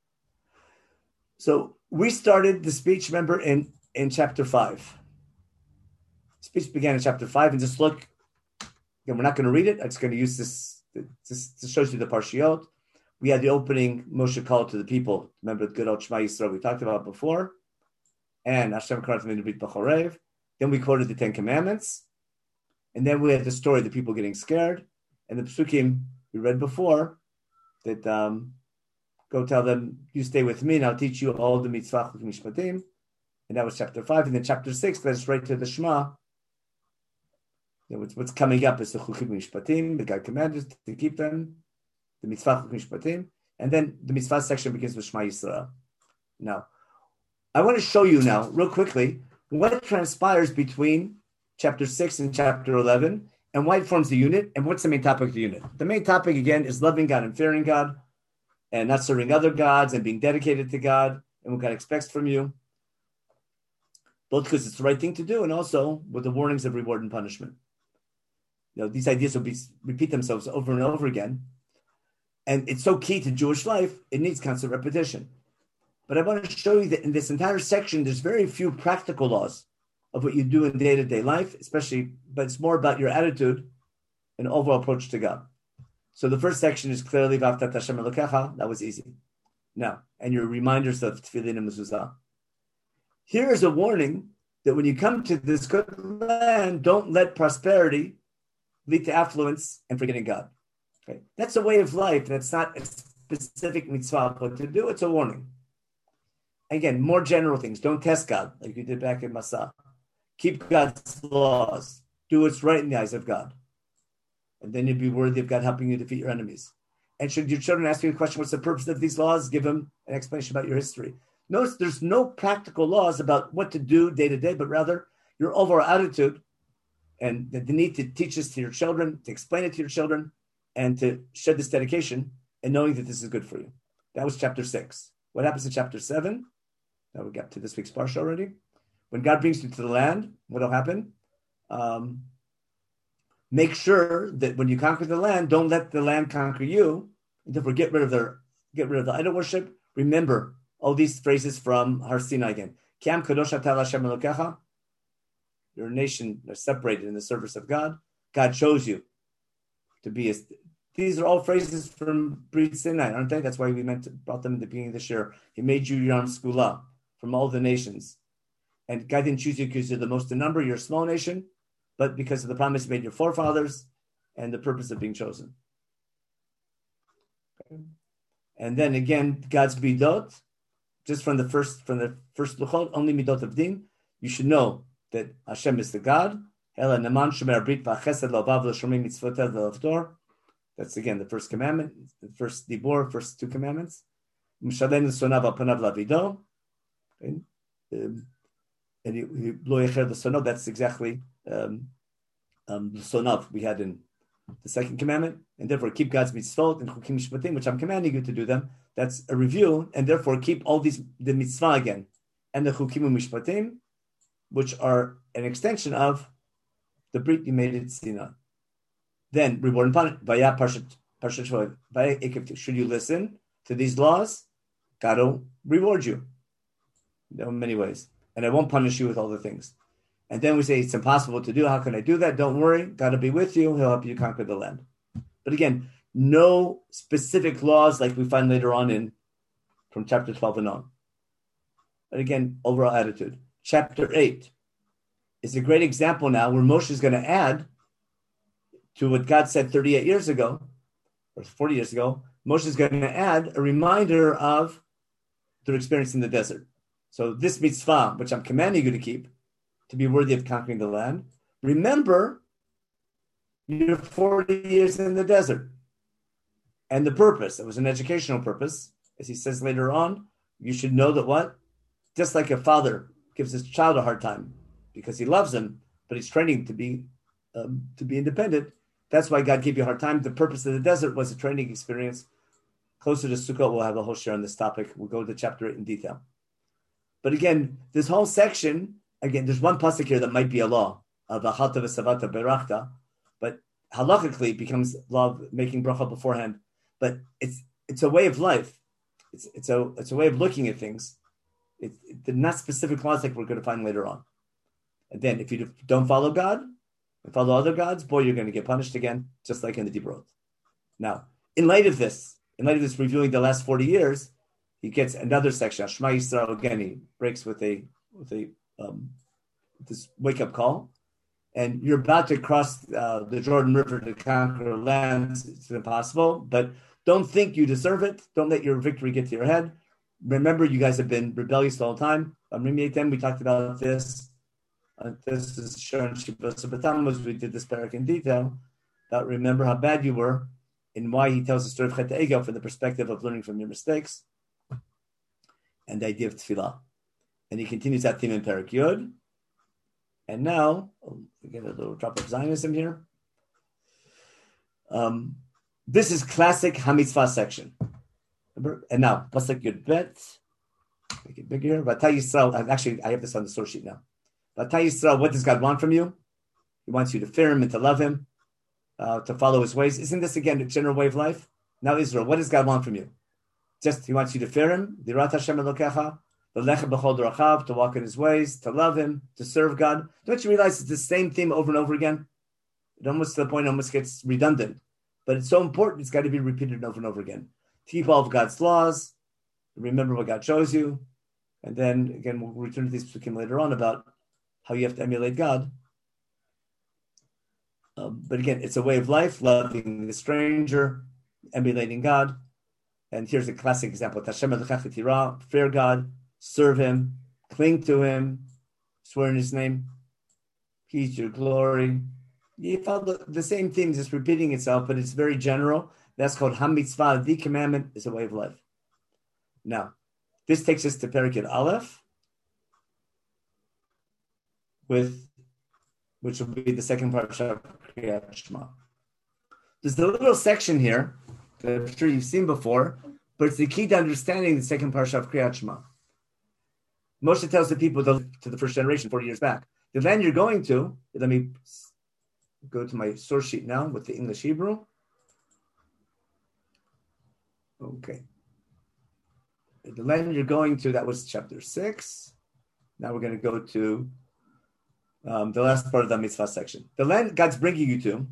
So we started the speech, remember, in chapter 5. Speech began in chapter 5, and just look. Again, we're not going to read it. I'm just going to use this. This shows you the parshiot. We had the opening Moshe call to the people. Remember the good old Shema Yisrael we talked about before. And Hashem Karat V'Nivrit B'Chorev. Then we quoted the Ten Commandments. And then we had the story of the people getting scared. And the psukim we read before that go tell them, you stay with me and I'll teach you all the mitzvah mishpatim. And that was chapter 5. And then chapter 6, that's right to the Shema. What's coming up is the chukim mishpatim, the God commanded to keep them, the mitzvah mishpatim. And then the mitzvah section begins with Shema Yisrael. Now, I want to show you now, real quickly, what transpires between chapter 6 and chapter 11, and why it forms the unit, and what's the main topic of the unit. The main topic, again, is loving God and fearing God, and not serving other gods, and being dedicated to God, and what God expects from you, both because it's the right thing to do, and also with the warnings of reward and punishment. These ideas will repeat themselves over and over again, and it's so key to Jewish life, it needs constant repetition. But I want to show you that in this entire section, there's very few practical laws of what you do in day-to-day life, especially, but it's more about your attitude and overall approach to God. So the first section is clearly V'aftat Hashem Elokecha. That was easy. Now, and your reminders of tefillin and mezuzah. Here is a warning that when you come to this good land, don't let prosperity lead to affluence and forgetting God. Okay? That's a way of life. That's not a specific mitzvah, but to do it's a warning. Again, more general things. Don't test God like you did back in Masa. Keep God's laws. Do what's right in the eyes of God. And then you'll be worthy of God helping you defeat your enemies. And should your children ask you a question, what's the purpose of these laws? Give them an explanation about your history. Notice there's no practical laws about what to do day to day, but rather your overall attitude and the need to teach this to your children, to explain it to your children, and to shed this dedication and knowing that this is good for you. That was chapter 6. What happens in chapter 7? Now we got to this week's parsha already. When God brings you to the land, what will happen? Make sure that when you conquer the land, don't let the land conquer you. And therefore, get rid of the idol worship. Remember all these phrases from Har Sinai again. Kiam kadosh atah Hashem Elokecha. You're a nation that's separated in the service of God. God chose you to be. These are all phrases from Brit Sinai, aren't they? That's why we brought them at the beginning of this year. He made you Yam Skula from all the nations. And God didn't choose you because you're the most in number, you're a small nation, but because of the promise he made your forefathers and the purpose of being chosen. Okay. And then again, God's midot, just from the first luchot, only midot of din, you should know that Hashem is the God. That's again the first commandment, the first dibor, first two commandments. And the sonav, that's exactly the sonav we had in the second commandment, and therefore keep God's mitzvot and chukim mishpatim, which I'm commanding you to do them. That's a review, and therefore keep all the mitzvah again, and the chukim mishpatim, which are an extension of the brit you made at Sinai. Then reward and punishment. Vaya parshat should you listen to these laws, God will reward you. There are many ways. And I won't punish you with all the things. And then we say, it's impossible to do. How can I do that? Don't worry. God will be with you. He'll help you conquer the land. But again, no specific laws like we find later on from chapter 12 and on. But again, overall attitude. Chapter 8 is a great example now where Moshe is going to add to what God said 38 years ago, or 40 years ago. Moshe is going to add a reminder of their experience in the desert. So this mitzvah, which I'm commanding you to keep, to be worthy of conquering the land, remember you're 40 years in the desert. And the purpose, it was an educational purpose. As he says later on, you should know that what? Just like a father gives his child a hard time because he loves him, but he's training to be independent. That's why God gave you a hard time. The purpose of the desert was a training experience. Closer to Sukkot, we'll have a whole share on this topic. We'll go to chapter 8 in detail. But again, this whole section, again, there's one pasuk here that might be a law of Achalta v'Savata berachta, but halachically it becomes law of making bracha beforehand. But it's a way of life. It's a way of looking at things. They're not specific laws like we're going to find later on. And then if you don't follow God and follow other gods, boy, you're going to get punished again, just like in the Dibrot. Now, in light of this reviewing the last 40 years, he gets another section. Shema Yisrael again. He breaks with this wake up call, and you're about to cross the Jordan River to conquer lands. It's impossible, but don't think you deserve it. Don't let your victory get to your head. Remember, you guys have been rebellious the whole time. We talked about this. This is Sharon Shibbos B'Tammuz. We did this parak in detail. But remember how bad you were, and why he tells the story of Chet Egel from the perspective of learning from your mistakes. And the idea of tefillah. And he continues that theme in Parak Yud. And now, we get a little drop of Zionism here. This is classic HaMitzvah section. Remember? And now, Pasuk Yud Bet. Make it bigger. Vatay Yisrael. Actually, I have this on the source sheet now. Vatay Yisrael, what does God want from you? He wants you to fear him and to love him, to follow his ways. Isn't this, again, a general way of life? Now, Israel, what does God want from you? Just, he wants you to fear him, Dirat Hashem Elokecha, to walk in his ways, to love him, to serve God. Don't you realize it's the same theme over and over again? It almost to the point it almost gets redundant. But it's so important, it's got to be repeated over and over again. To keep all of God's laws, remember what God shows you, and then, again, we'll return to these psukim later on about how you have to emulate God. But again, it's a way of life, loving the stranger, emulating God. And here's a classic example. Tashem Elokecha Tirah, fear God, serve Him, cling to Him, swear in His name. He's your glory. You follow the same thing, just repeating itself, but it's very general. That's called HaMitzvah. The commandment is a way of life. Now, this takes us to Perikid Aleph, which will be the second part of Kriyat Shema. There's a little section here that I'm sure you've seen before, but it's the key to understanding the second parsha of Kriyat Shema. Moshe tells the people to the first generation 40 years back, the land you're going to, let me go to my source sheet now with the English Hebrew. Okay. The land you're going to, that was chapter 6. Now we're going to go to the last part of the mitzvah section. The land God's bringing you to,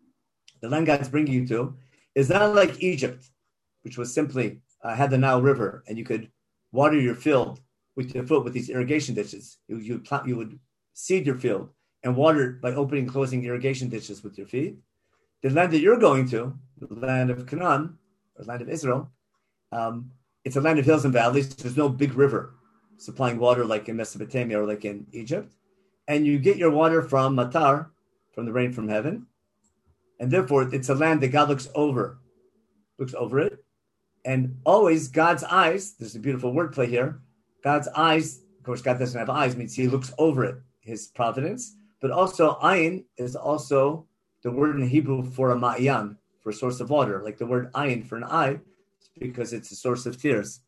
is not like Egypt, which was simply had the Nile River, and you could water your field with your foot with these irrigation ditches. You would seed your field and water it by opening and closing irrigation ditches with your feet. The land that you're going to, the land of Canaan, or land of Israel, it's a land of hills and valleys. There's no big river supplying water like in Mesopotamia or like in Egypt. And you get your water from matar, from the rain from heaven. And therefore, it's a land that God looks over it. And always God's eyes, there's a beautiful wordplay here, God's eyes, of course, God doesn't have eyes, means He looks over it, His providence. But also, ayin is also the word in Hebrew for a ma'yan, for a source of water, like the word ayin for an eye, because it's a source of tears.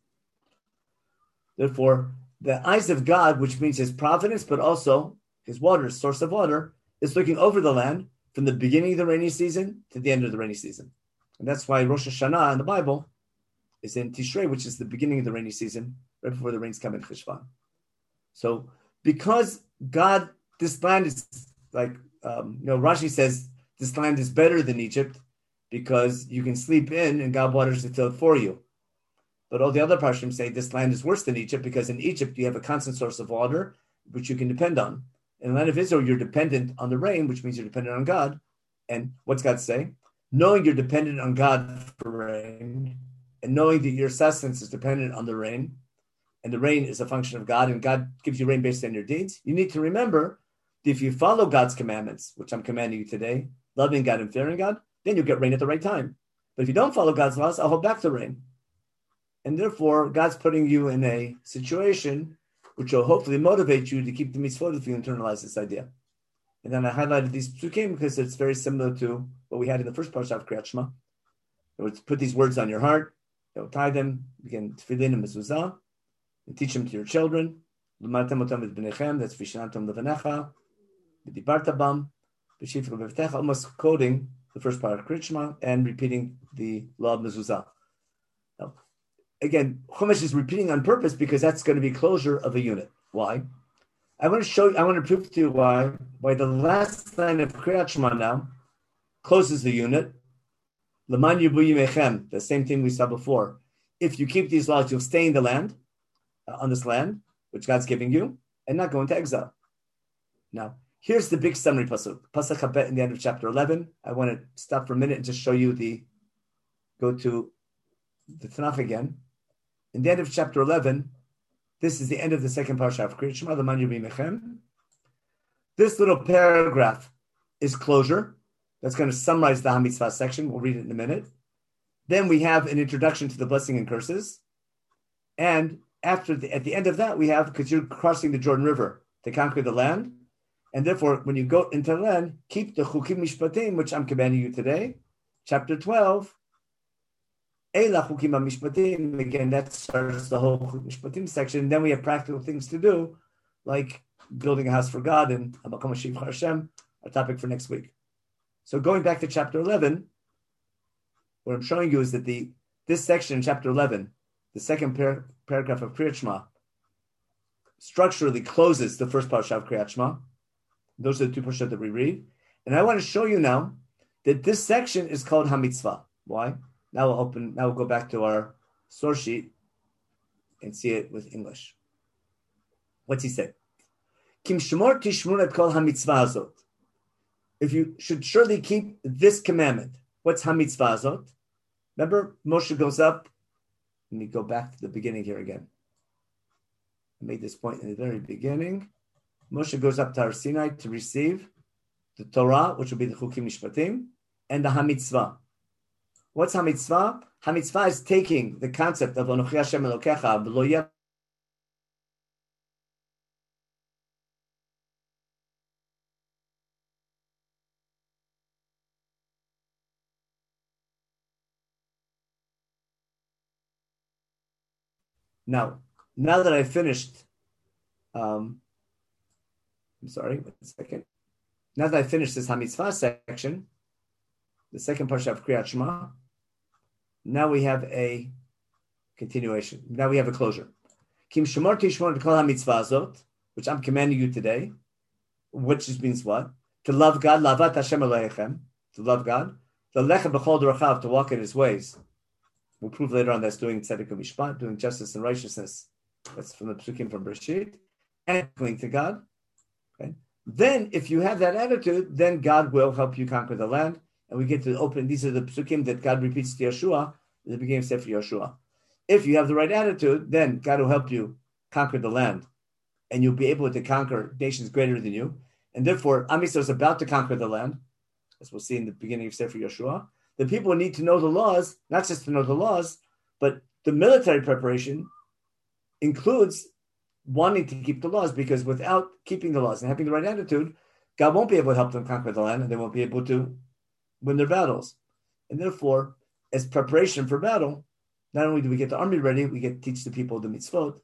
Therefore, the eyes of God, which means His providence, but also His water, source of water, is looking over the land from the beginning of the rainy season to the end of the rainy season. And that's why Rosh Hashanah in the Bible is in Tishrei, which is the beginning of the rainy season, right before the rains come in Cheshvan. So because God, this land is like, Rashi says, this land is better than Egypt because you can sleep in and God waters the field for you. But all the other Parshim say this land is worse than Egypt because in Egypt you have a constant source of water which you can depend on. In the land of Israel, you're dependent on the rain, which means you're dependent on God. And what's God say? Knowing you're dependent on God for rain, and knowing that your sustenance is dependent on the rain, and the rain is a function of God, and God gives you rain based on your deeds, you need to remember that if you follow God's commandments, which I'm commanding you today, loving God and fearing God, then you'll get rain at the right time. But if you don't follow God's laws, I'll hold back the rain. And therefore, God's putting you in a situation which will hopefully motivate you to keep the mitzvot if you internalize this idea. And then I highlighted these psukim because it's very similar to what we had in the first parsha of Kriyat Shema. Put these words on your heart, tie them, begin tefillin and mezuzah, and teach them to your children. That's vishanantam levanecha, v'dibarta bam, v'shifra b'vtecha, almost quoting the first part of Kriyat Shema and repeating the law of mezuzah. Again, Chumash is repeating on purpose because that's going to be closure of a unit. Why? I want to prove to you why the last line of Kriyat Shema now closes the unit. L'man yibu yimechem, the same thing we saw before. If you keep these laws, you'll stay in the land, on this land, which God's giving you, and not go into exile. Now, here's the big summary pasuk. Pasuk Chabet in the end of chapter 11. I want to stop for a minute and just show you go to the Tanakh again. In the end of chapter 11, this is the end of the second parsha of Kriyat Shema, L'man yibu yimechem. This little paragraph is closure. That's going to summarize the HaMitzvah section. We'll read it in a minute. Then we have an introduction to the blessing and curses. And at the end of that, we have, because you're crossing the Jordan River to conquer the land. And therefore, when you go into the land, keep the Chukim Mishpatim, which I'm commanding you today. Chapter 12. Eila Chukim Mishpatim. Again, that starts the whole Chukim Mishpatim section. Then we have practical things to do, like building a house for God and Hamakom Hashem Hashem, our topic for next week. So going back to chapter 11, what I'm showing you is that this section in chapter 11, the second paragraph of Kriyat Shema, structurally closes the first parsha of Kriyat Shema. Those are the two parashot that we read. And I want to show you now that this section is called HaMitzvah. Why? Now we'll go back to our source sheet and see it with English. What's he say? Kim shemor tishmur et kol HaMitzvah hazot. if you should surely keep this commandment. What's ha-mitzvah azot? Remember, Moshe goes up. Let me go back to the beginning here again. I made this point in the very beginning. Moshe goes up to Har Sinai to receive the Torah, which will be the Chukim Mishpatim, and the ha-mitzvah. What's ha-mitzvah? Ha-mitzvah is taking the concept of Anochi Hashem Elokecha v'lo yeh. Now that I finished, I'm sorry, 1 second. Now that I finished this ha-mitzvah section, the second parsha of Kriyat Shema, now we have a continuation. Now we have a closure. Kim shemor tishmor to call ha-mitzvah azot, which I'm commanding you today, which just means what? To love God, lavat Hashem Elohechem, to love God, to lechem b'chol d'rachav, to walk in His ways. We'll prove later on that's doing tzedek u'mishpat, doing justice and righteousness. That's from the Psukim from Bereshit, and cling to God. Okay. Then, if you have that attitude, then God will help you conquer the land. And we get to open. These are the Psukim that God repeats to Yeshua at the beginning of Sefer Yeshua. If you have the right attitude, then God will help you conquer the land, and you'll be able to conquer nations greater than you. And therefore, Am Yisrael is about to conquer the land, as we'll see in the beginning of Sefer Yeshua. The people need to know the laws, not just to know the laws, but the military preparation includes wanting to keep the laws, because without keeping the laws and having the right attitude, God won't be able to help them conquer the land, and they won't be able to win their battles. And therefore, as preparation for battle, not only do we get the army ready, we get to teach the people the mitzvot,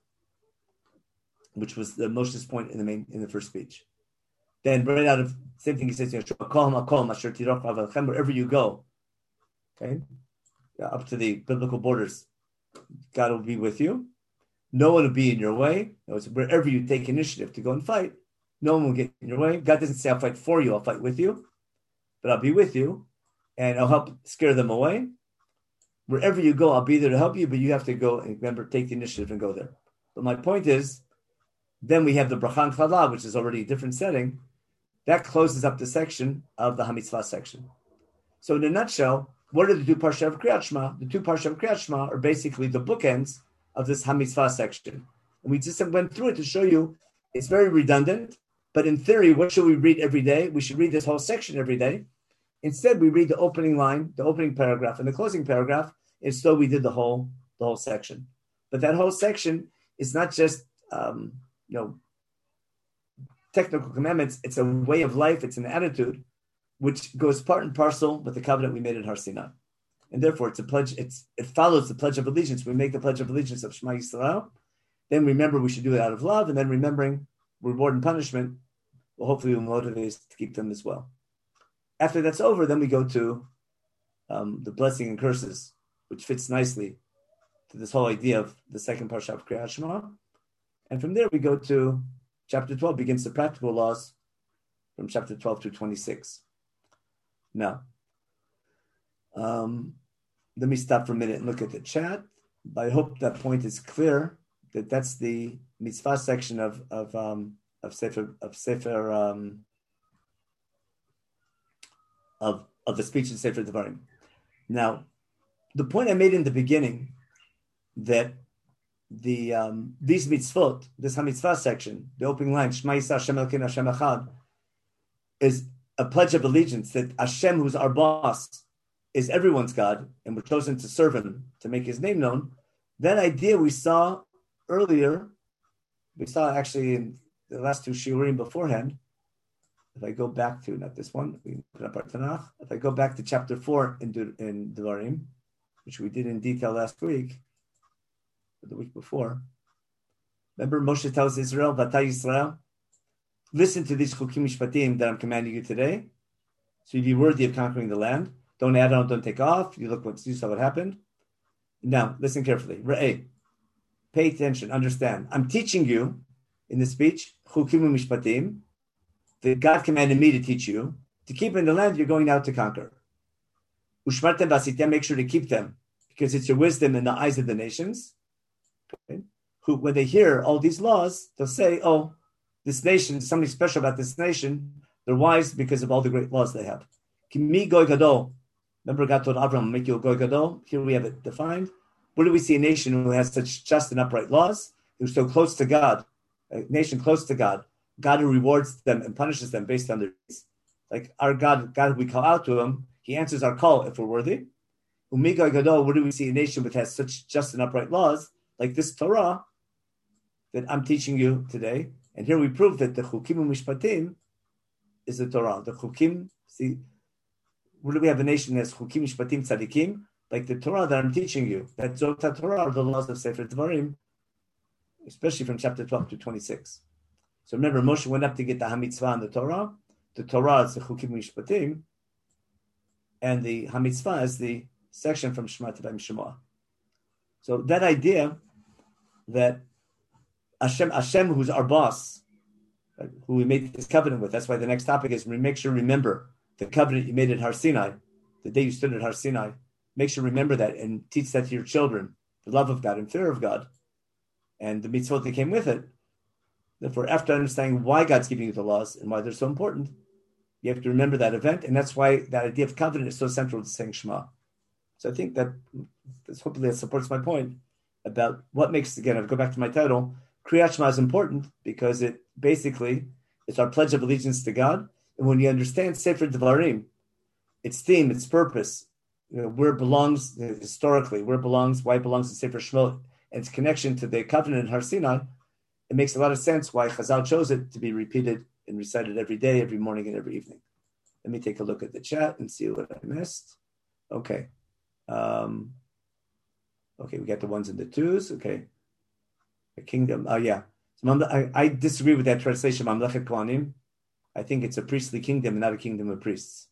which was the Moshe's point in the first speech. Then right out of same thing he says, wherever you go, okay, up to the biblical borders, God will be with you. No one will be in your way. Wherever you take initiative to go and fight, no one will get in your way. God doesn't say, I'll fight for you, I'll fight with you, but I'll be with you, and I'll help scare them away. Wherever you go, I'll be there to help you, but you have to go and remember, take the initiative and go there. But my point is, then we have the Bracha and Chala, which is already a different setting. That closes up the section of the ha-mitzvah section. So in a nutshell, what are the two parsha of Kriyat Shema? The two parsha of Kriyat Shema are basically the bookends of this ha-mitzvah section. And we just went through it to show you it's very redundant, but in theory, what should we read every day? We should read this whole section every day. Instead, we read the opening line, the opening paragraph, and the closing paragraph, and so we did the whole section. But that whole section is not just technical commandments. It's a way of life. It's an attitude, which goes part and parcel with the covenant we made at Har Sinai. And therefore, it's a pledge. It follows the Pledge of Allegiance. We make the Pledge of Allegiance of Shema Yisrael. Then remember we should do it out of love, and then remembering reward and punishment will hopefully motivate us to keep them as well. After that's over, then we go to the blessing and curses, which fits nicely to this whole idea of the second parsha of Kriyat Shema. And from there, we go to chapter 12, begins the practical laws from chapter 12 to 26. Now, let me stop for a minute and look at the chat. But I hope that point is clear, that that's the mitzvah section of Sefer of the speech in Sefer Devarim. Now, the point I made in the beginning, that these mitzvot, this ha-mitzvah section, the opening line, Shema Yisrael Hashem Elokeinu Hashem Echad, is a pledge of allegiance that Hashem, who's our boss, is everyone's God, and we're chosen to serve Him, to make His name known. That idea we saw earlier, we saw actually in the last two shiurim beforehand. If I go back to, not this one, we put up our Tanakh. If I go back to chapter 4 in Devarim, which we did in detail last week, or the week before, remember Moshe tells Israel, Vata Yisrael, listen to these chukim mishpatim that I'm commanding you today, so you be worthy of conquering the land. Don't add on, don't take off. You saw what happened. Now, listen carefully. Re'eh, pay attention, understand. I'm teaching you in the speech, chukim mishpatim, that God commanded me to teach you, to keep in the land you're going out to conquer. Ushmartem vasitem, make sure to keep them, because it's your wisdom in the eyes of the nations. Okay? Who, when they hear all these laws, they'll say, oh, this nation, something special about this nation, They're wise because of all the great laws they have. Kimi goy gadol. Remember, God told Abraham, make you a goy gadol. Here we have it defined. Where do we see a nation who has such just and upright laws, who's so close to God, a nation close to God, God who rewards them and punishes them based on their deeds? Like our God who we call out to him, he answers our call if we're worthy. Umi goy gadol, where do we see a nation which has such just and upright laws, like this Torah that I'm teaching you today? And here we prove that the Chukim u'Mishpatim is the Torah. The Chukim, see, where do we have a nation that's Chukim Mishpatim Tzadikim? Like the Torah that I'm teaching you. That Zot Torah are the laws of Sefer Devarim, especially from chapter 12 to 26. So remember, Moshe went up to get the Hamitzvah and the Torah. The Torah is the Chukim Mishpatim, and the Hamitzvah is the section from Shema Tevayim Shema. So that idea that Hashem, who's our boss, who we made this covenant with. That's why the next topic is make sure remember the covenant you made at Har Sinai, the day you stood at Har Sinai. Make sure remember that and teach that to your children, the love of God and fear of God, and the mitzvot that came with it. Therefore, after understanding why God's giving you the laws and why they're so important, you have to remember that event, and that's why that idea of covenant is so central to saying Shema. So I think that hopefully that supports my point about what makes, again, I'll go back to my title, Kriyat Shema is important because it basically, it's our pledge of allegiance to God. And when you understand Sefer Devarim, its theme, its purpose, where it belongs historically, why it belongs to Sefer Shemot, and its connection to the covenant in Har Sinai, it makes a lot of sense why Chazal chose it to be repeated and recited every day, every morning, and every evening. Let me take a look at the chat and see what I missed. Okay. Okay, we got the ones and the twos. Okay. The kingdom. Yeah. So I disagree with that translation, Mamlechet Kohanim. I think it's a priestly kingdom and not a kingdom of priests.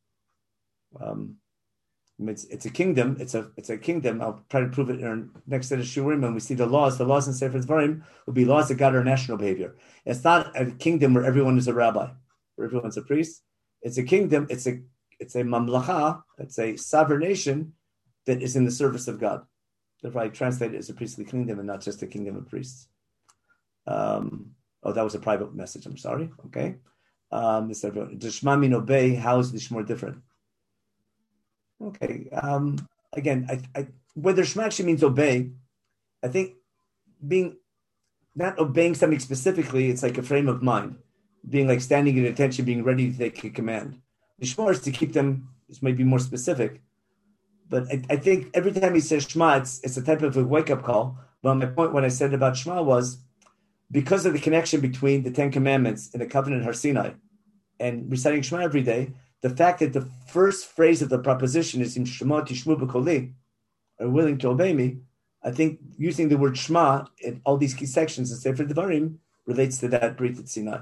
It's a kingdom. It's a kingdom. I'll try to prove it in our next set of shurim when we see the laws. The laws in Sefer Devarim will be laws that guide our national behavior. It's not a kingdom where everyone is a rabbi, where everyone's a priest. It's a kingdom. It's a mamlacha. It's a sovereign nation that is in the service of God. Therefore, I translate it as a priestly kingdom and not just a kingdom of priests. That was a private message. I'm sorry. Okay. Dishma min obey. How is Lishmor different? Okay. Again, I whether Shema actually means obey, I think being not obeying something specifically, it's like a frame of mind, being like standing at attention, being ready to take a command. Lishmor is to keep them. This may be more specific, but I think every time he says Shema, it's a type of a wake up call. But my point when I said about Shema was because of the connection between the Ten Commandments and the covenant Har Sinai and reciting Shema every day, the fact that the first phrase of the proposition is Im Shema Tishmu B'Koli, are willing to obey me, I think using the word Shema in all these key sections in Sefer Devarim relates to that Brit at Sinai.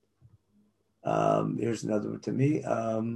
Here's another one to me.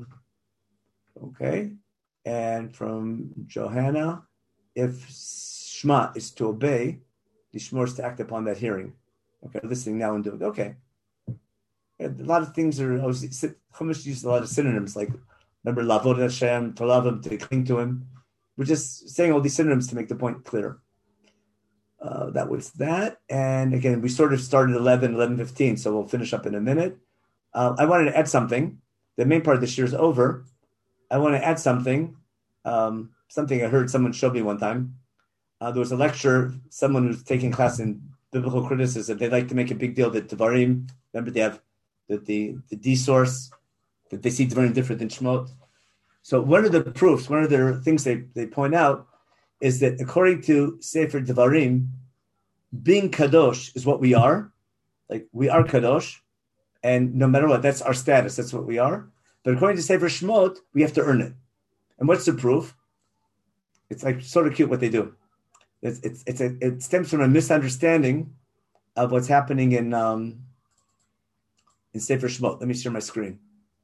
Okay. And from Johanna, if Shema is to obey, Lishmor is to act upon that hearing. Okay, listening now and doing. Okay. A lot of things are, Chumash uses a lot of synonyms, like, remember, Lavod Hashem, to love him, to cling to him. We're just saying all these synonyms to make the point clear. That was that. And again, we sort of started 11:15, so we'll finish up in a minute. I wanted to add something. The main part of this year is over. I want to add something. Something I heard someone show me one time. There was a lecture, someone who's taking class in biblical criticism. They like to make a big deal that Devarim, remember they have the D source, that they see Devarim different than Shemot. So one of the proofs, one of the things they point out is that according to Sefer Devarim, being Kadosh is what we are. Like we are Kadosh, and no matter what, that's our status, that's what we are. But according to Sefer Shemot, we have to earn it. And what's the proof? It's like sort of cute what they do. It stems from a misunderstanding of what's happening in Sefer Shemot. Let me share my screen.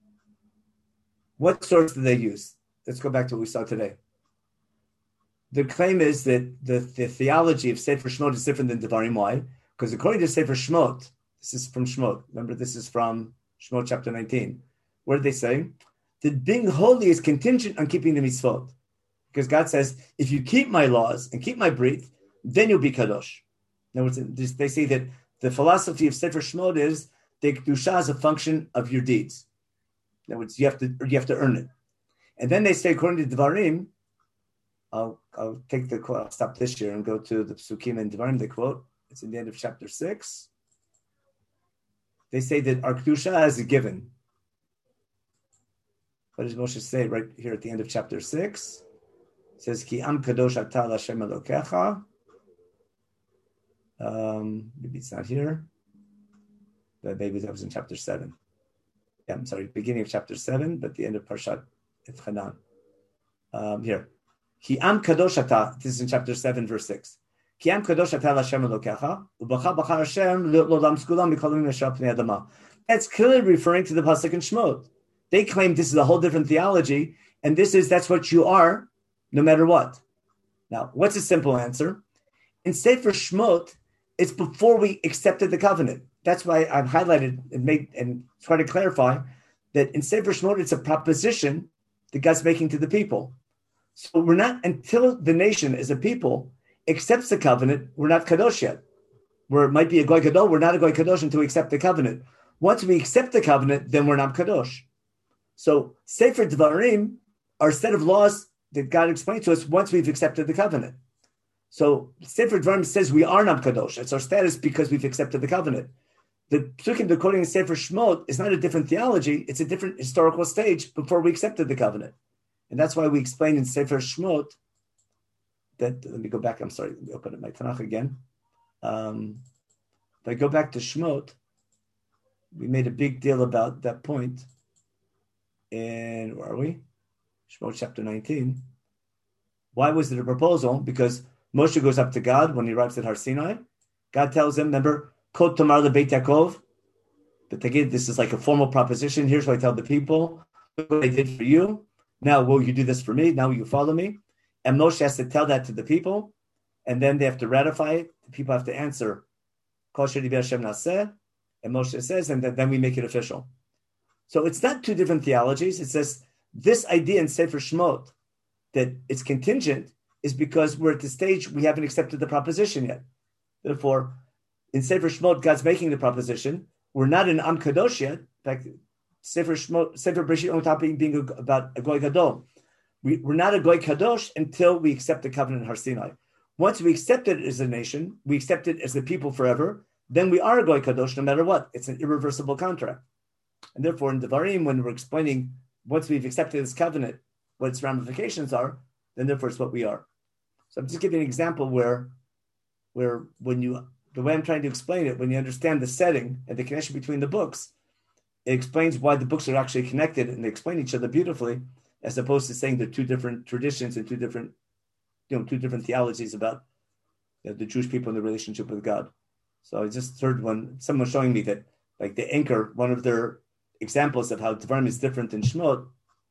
What source do they use? Let's go back to what we saw today. The claim is that the theology of Sefer Shemot is different than Devarim. Why? Because according to Sefer Shemot, this is from Shemot. Remember, this is from Shemot chapter 19. What did they say? That being holy is contingent on keeping the mitzvot. Because God says, if you keep my laws and keep my brit, then you'll be kadosh. In other words, they say that the philosophy of Sefer Shemot is the kedusha is a function of your deeds. In other words, you have to earn it. And then they say, according to Devarim, I'll stop this year and go to the Psukim and Devarim. They quote. It's in the end of chapter 6. They say that our kedusha is a given. What does Moshe say right here at the end of chapter 6? It says, Ki am kadosh ata l'Hashem Elokecha. Maybe it's not here. But maybe that was in chapter 7. Yeah, I'm sorry, beginning of chapter 7, but the end of Parshat Etchanan. Here. Ki am kadosh ata, this is in chapter 7, verse 6. Ki am kadosh ata l'Hashem Elokecha, u'b'cha b'char Hashem l'olam skulam mikolim yashar pnei adama. That's clearly referring to the pasuk in Shemot. They claim this is a whole different theology, and that's what you are, no matter what. Now, what's a simple answer? In Sefer Shemot, it's before we accepted the covenant. That's why I've highlighted and tried to clarify that in Sefer Shemot, it's a proposition that God's making to the people. So we're not, until the nation as a people accepts the covenant, we're not kadosh yet. Where it might be a goy gadol, we're not a goy kadosh until we accept the covenant. Once we accept the covenant, then we're not kadosh. So Sefer Devarim are a set of laws that God explained to us once we've accepted the covenant. So Sefer Devarim says we are not kadosh. It's our status because we've accepted the covenant. The Psukim they're quoting in Sefer Shemot is not a different theology. It's a different historical stage before we accepted the covenant. And that's why we explain in Sefer Shemot that, let me go back, I'm sorry, let me open up my Tanakh again. If I go back to Shemot, we made a big deal about that point. And where are we? Shemot chapter 19. Why was it a proposal? Because Moshe goes up to God when he arrives at Har Sinai. God tells him, remember, Kot Tomar LeBeit Yaakov. But again, this is like a formal proposition. Here's what I tell the people. Look what I did for you. Now, will you do this for me? Now will you follow me? And Moshe has to tell that to the people. And then they have to ratify it. The people have to answer, Kol Shediber Hashem Naseh. And Moshe says, and then we make it official. So it's not two different theologies. It says this idea in Sefer Shemot that it's contingent is because we're at the stage we haven't accepted the proposition yet. Therefore, in Sefer Shemot, God's making the proposition. We're not in Am Kadosh yet. In fact, Sefer Bereshit on top being about a Goy Gadol. We're not a Goy Kadosh until we accept the covenant in Har Sinai. Once we accept it as a nation, we accept it as the people forever, then we are a Goy Kadosh no matter what. It's an irreversible contract. And therefore, in Devarim, when we're explaining once we've accepted this covenant, what its ramifications are, then therefore it's what we are. So I'm just giving an example where the way I'm trying to explain it, when you understand the setting and the connection between the books, it explains why the books are actually connected and they explain each other beautifully, as opposed to saying they're two different traditions and two different theologies about the Jewish people and the relationship with God. So I just heard someone showing me that, like the Anchor, one of their examples of how Devarim is different than Shemot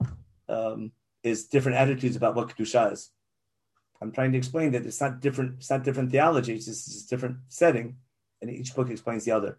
is different attitudes about what Kedusha is. I'm trying to explain that it's not different theology, it's just different setting, and each book explains the other.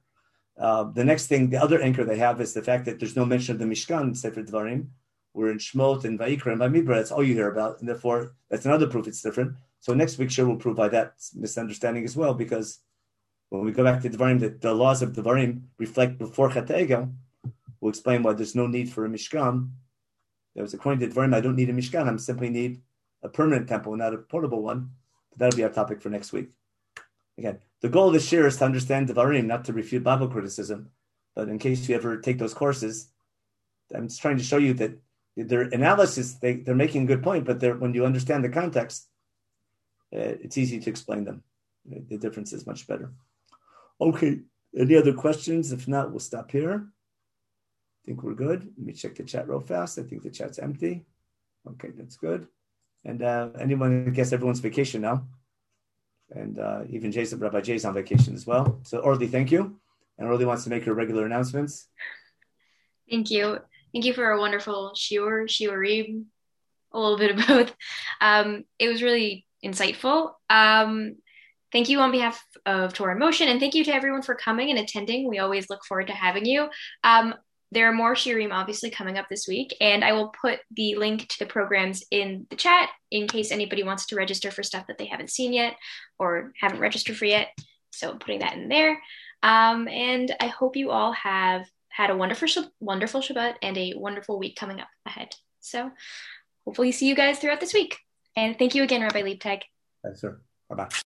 The other anchor they have is the fact that there's no mention of the Mishkan in Sefer Devarim. We're in Shemot and Vayikra and Bamidbar, that's all you hear about, and therefore that's another proof it's different. So next week, sure, we'll prove by that misunderstanding as well, because when we go back to Devarim, that the laws of Devarim reflect before Chet HaEgel, we'll explain why there's no need for a Mishkan. That was according to Devarim, I don't need a Mishkan, I simply need a permanent temple, not a portable one. But that'll be our topic for next week. Again, the goal of this year is to understand Devarim, not to refute Bible criticism. But in case you ever take those courses, I'm just trying to show you that their analysis, they're making a good point, but when you understand the context, it's easy to explain them. The difference is much better. Okay, any other questions? If not, we'll stop here. I think we're good. Let me check the chat real fast. I think the chat's empty. Okay, that's good. And anyone, I guess everyone's vacation now. And even Rabbi Jay's on vacation as well. So Orly, thank you. And Orly wants to make her regular announcements. Thank you. Thank you for a wonderful shiurim, a little bit of both. It was really insightful. Thank you on behalf of Torah in Motion, and thank you to everyone for coming and attending. We always look forward to having you. There are more shiurim obviously coming up this week, and I will put the link to the programs in the chat in case anybody wants to register for stuff that they haven't seen yet or haven't registered for yet. So I'm putting that in there. And I hope you all have had a wonderful Shabbat and a wonderful week coming up ahead. So hopefully see you guys throughout this week. And thank you again, Rabbi Liebtag. Yes, sir. Bye bye.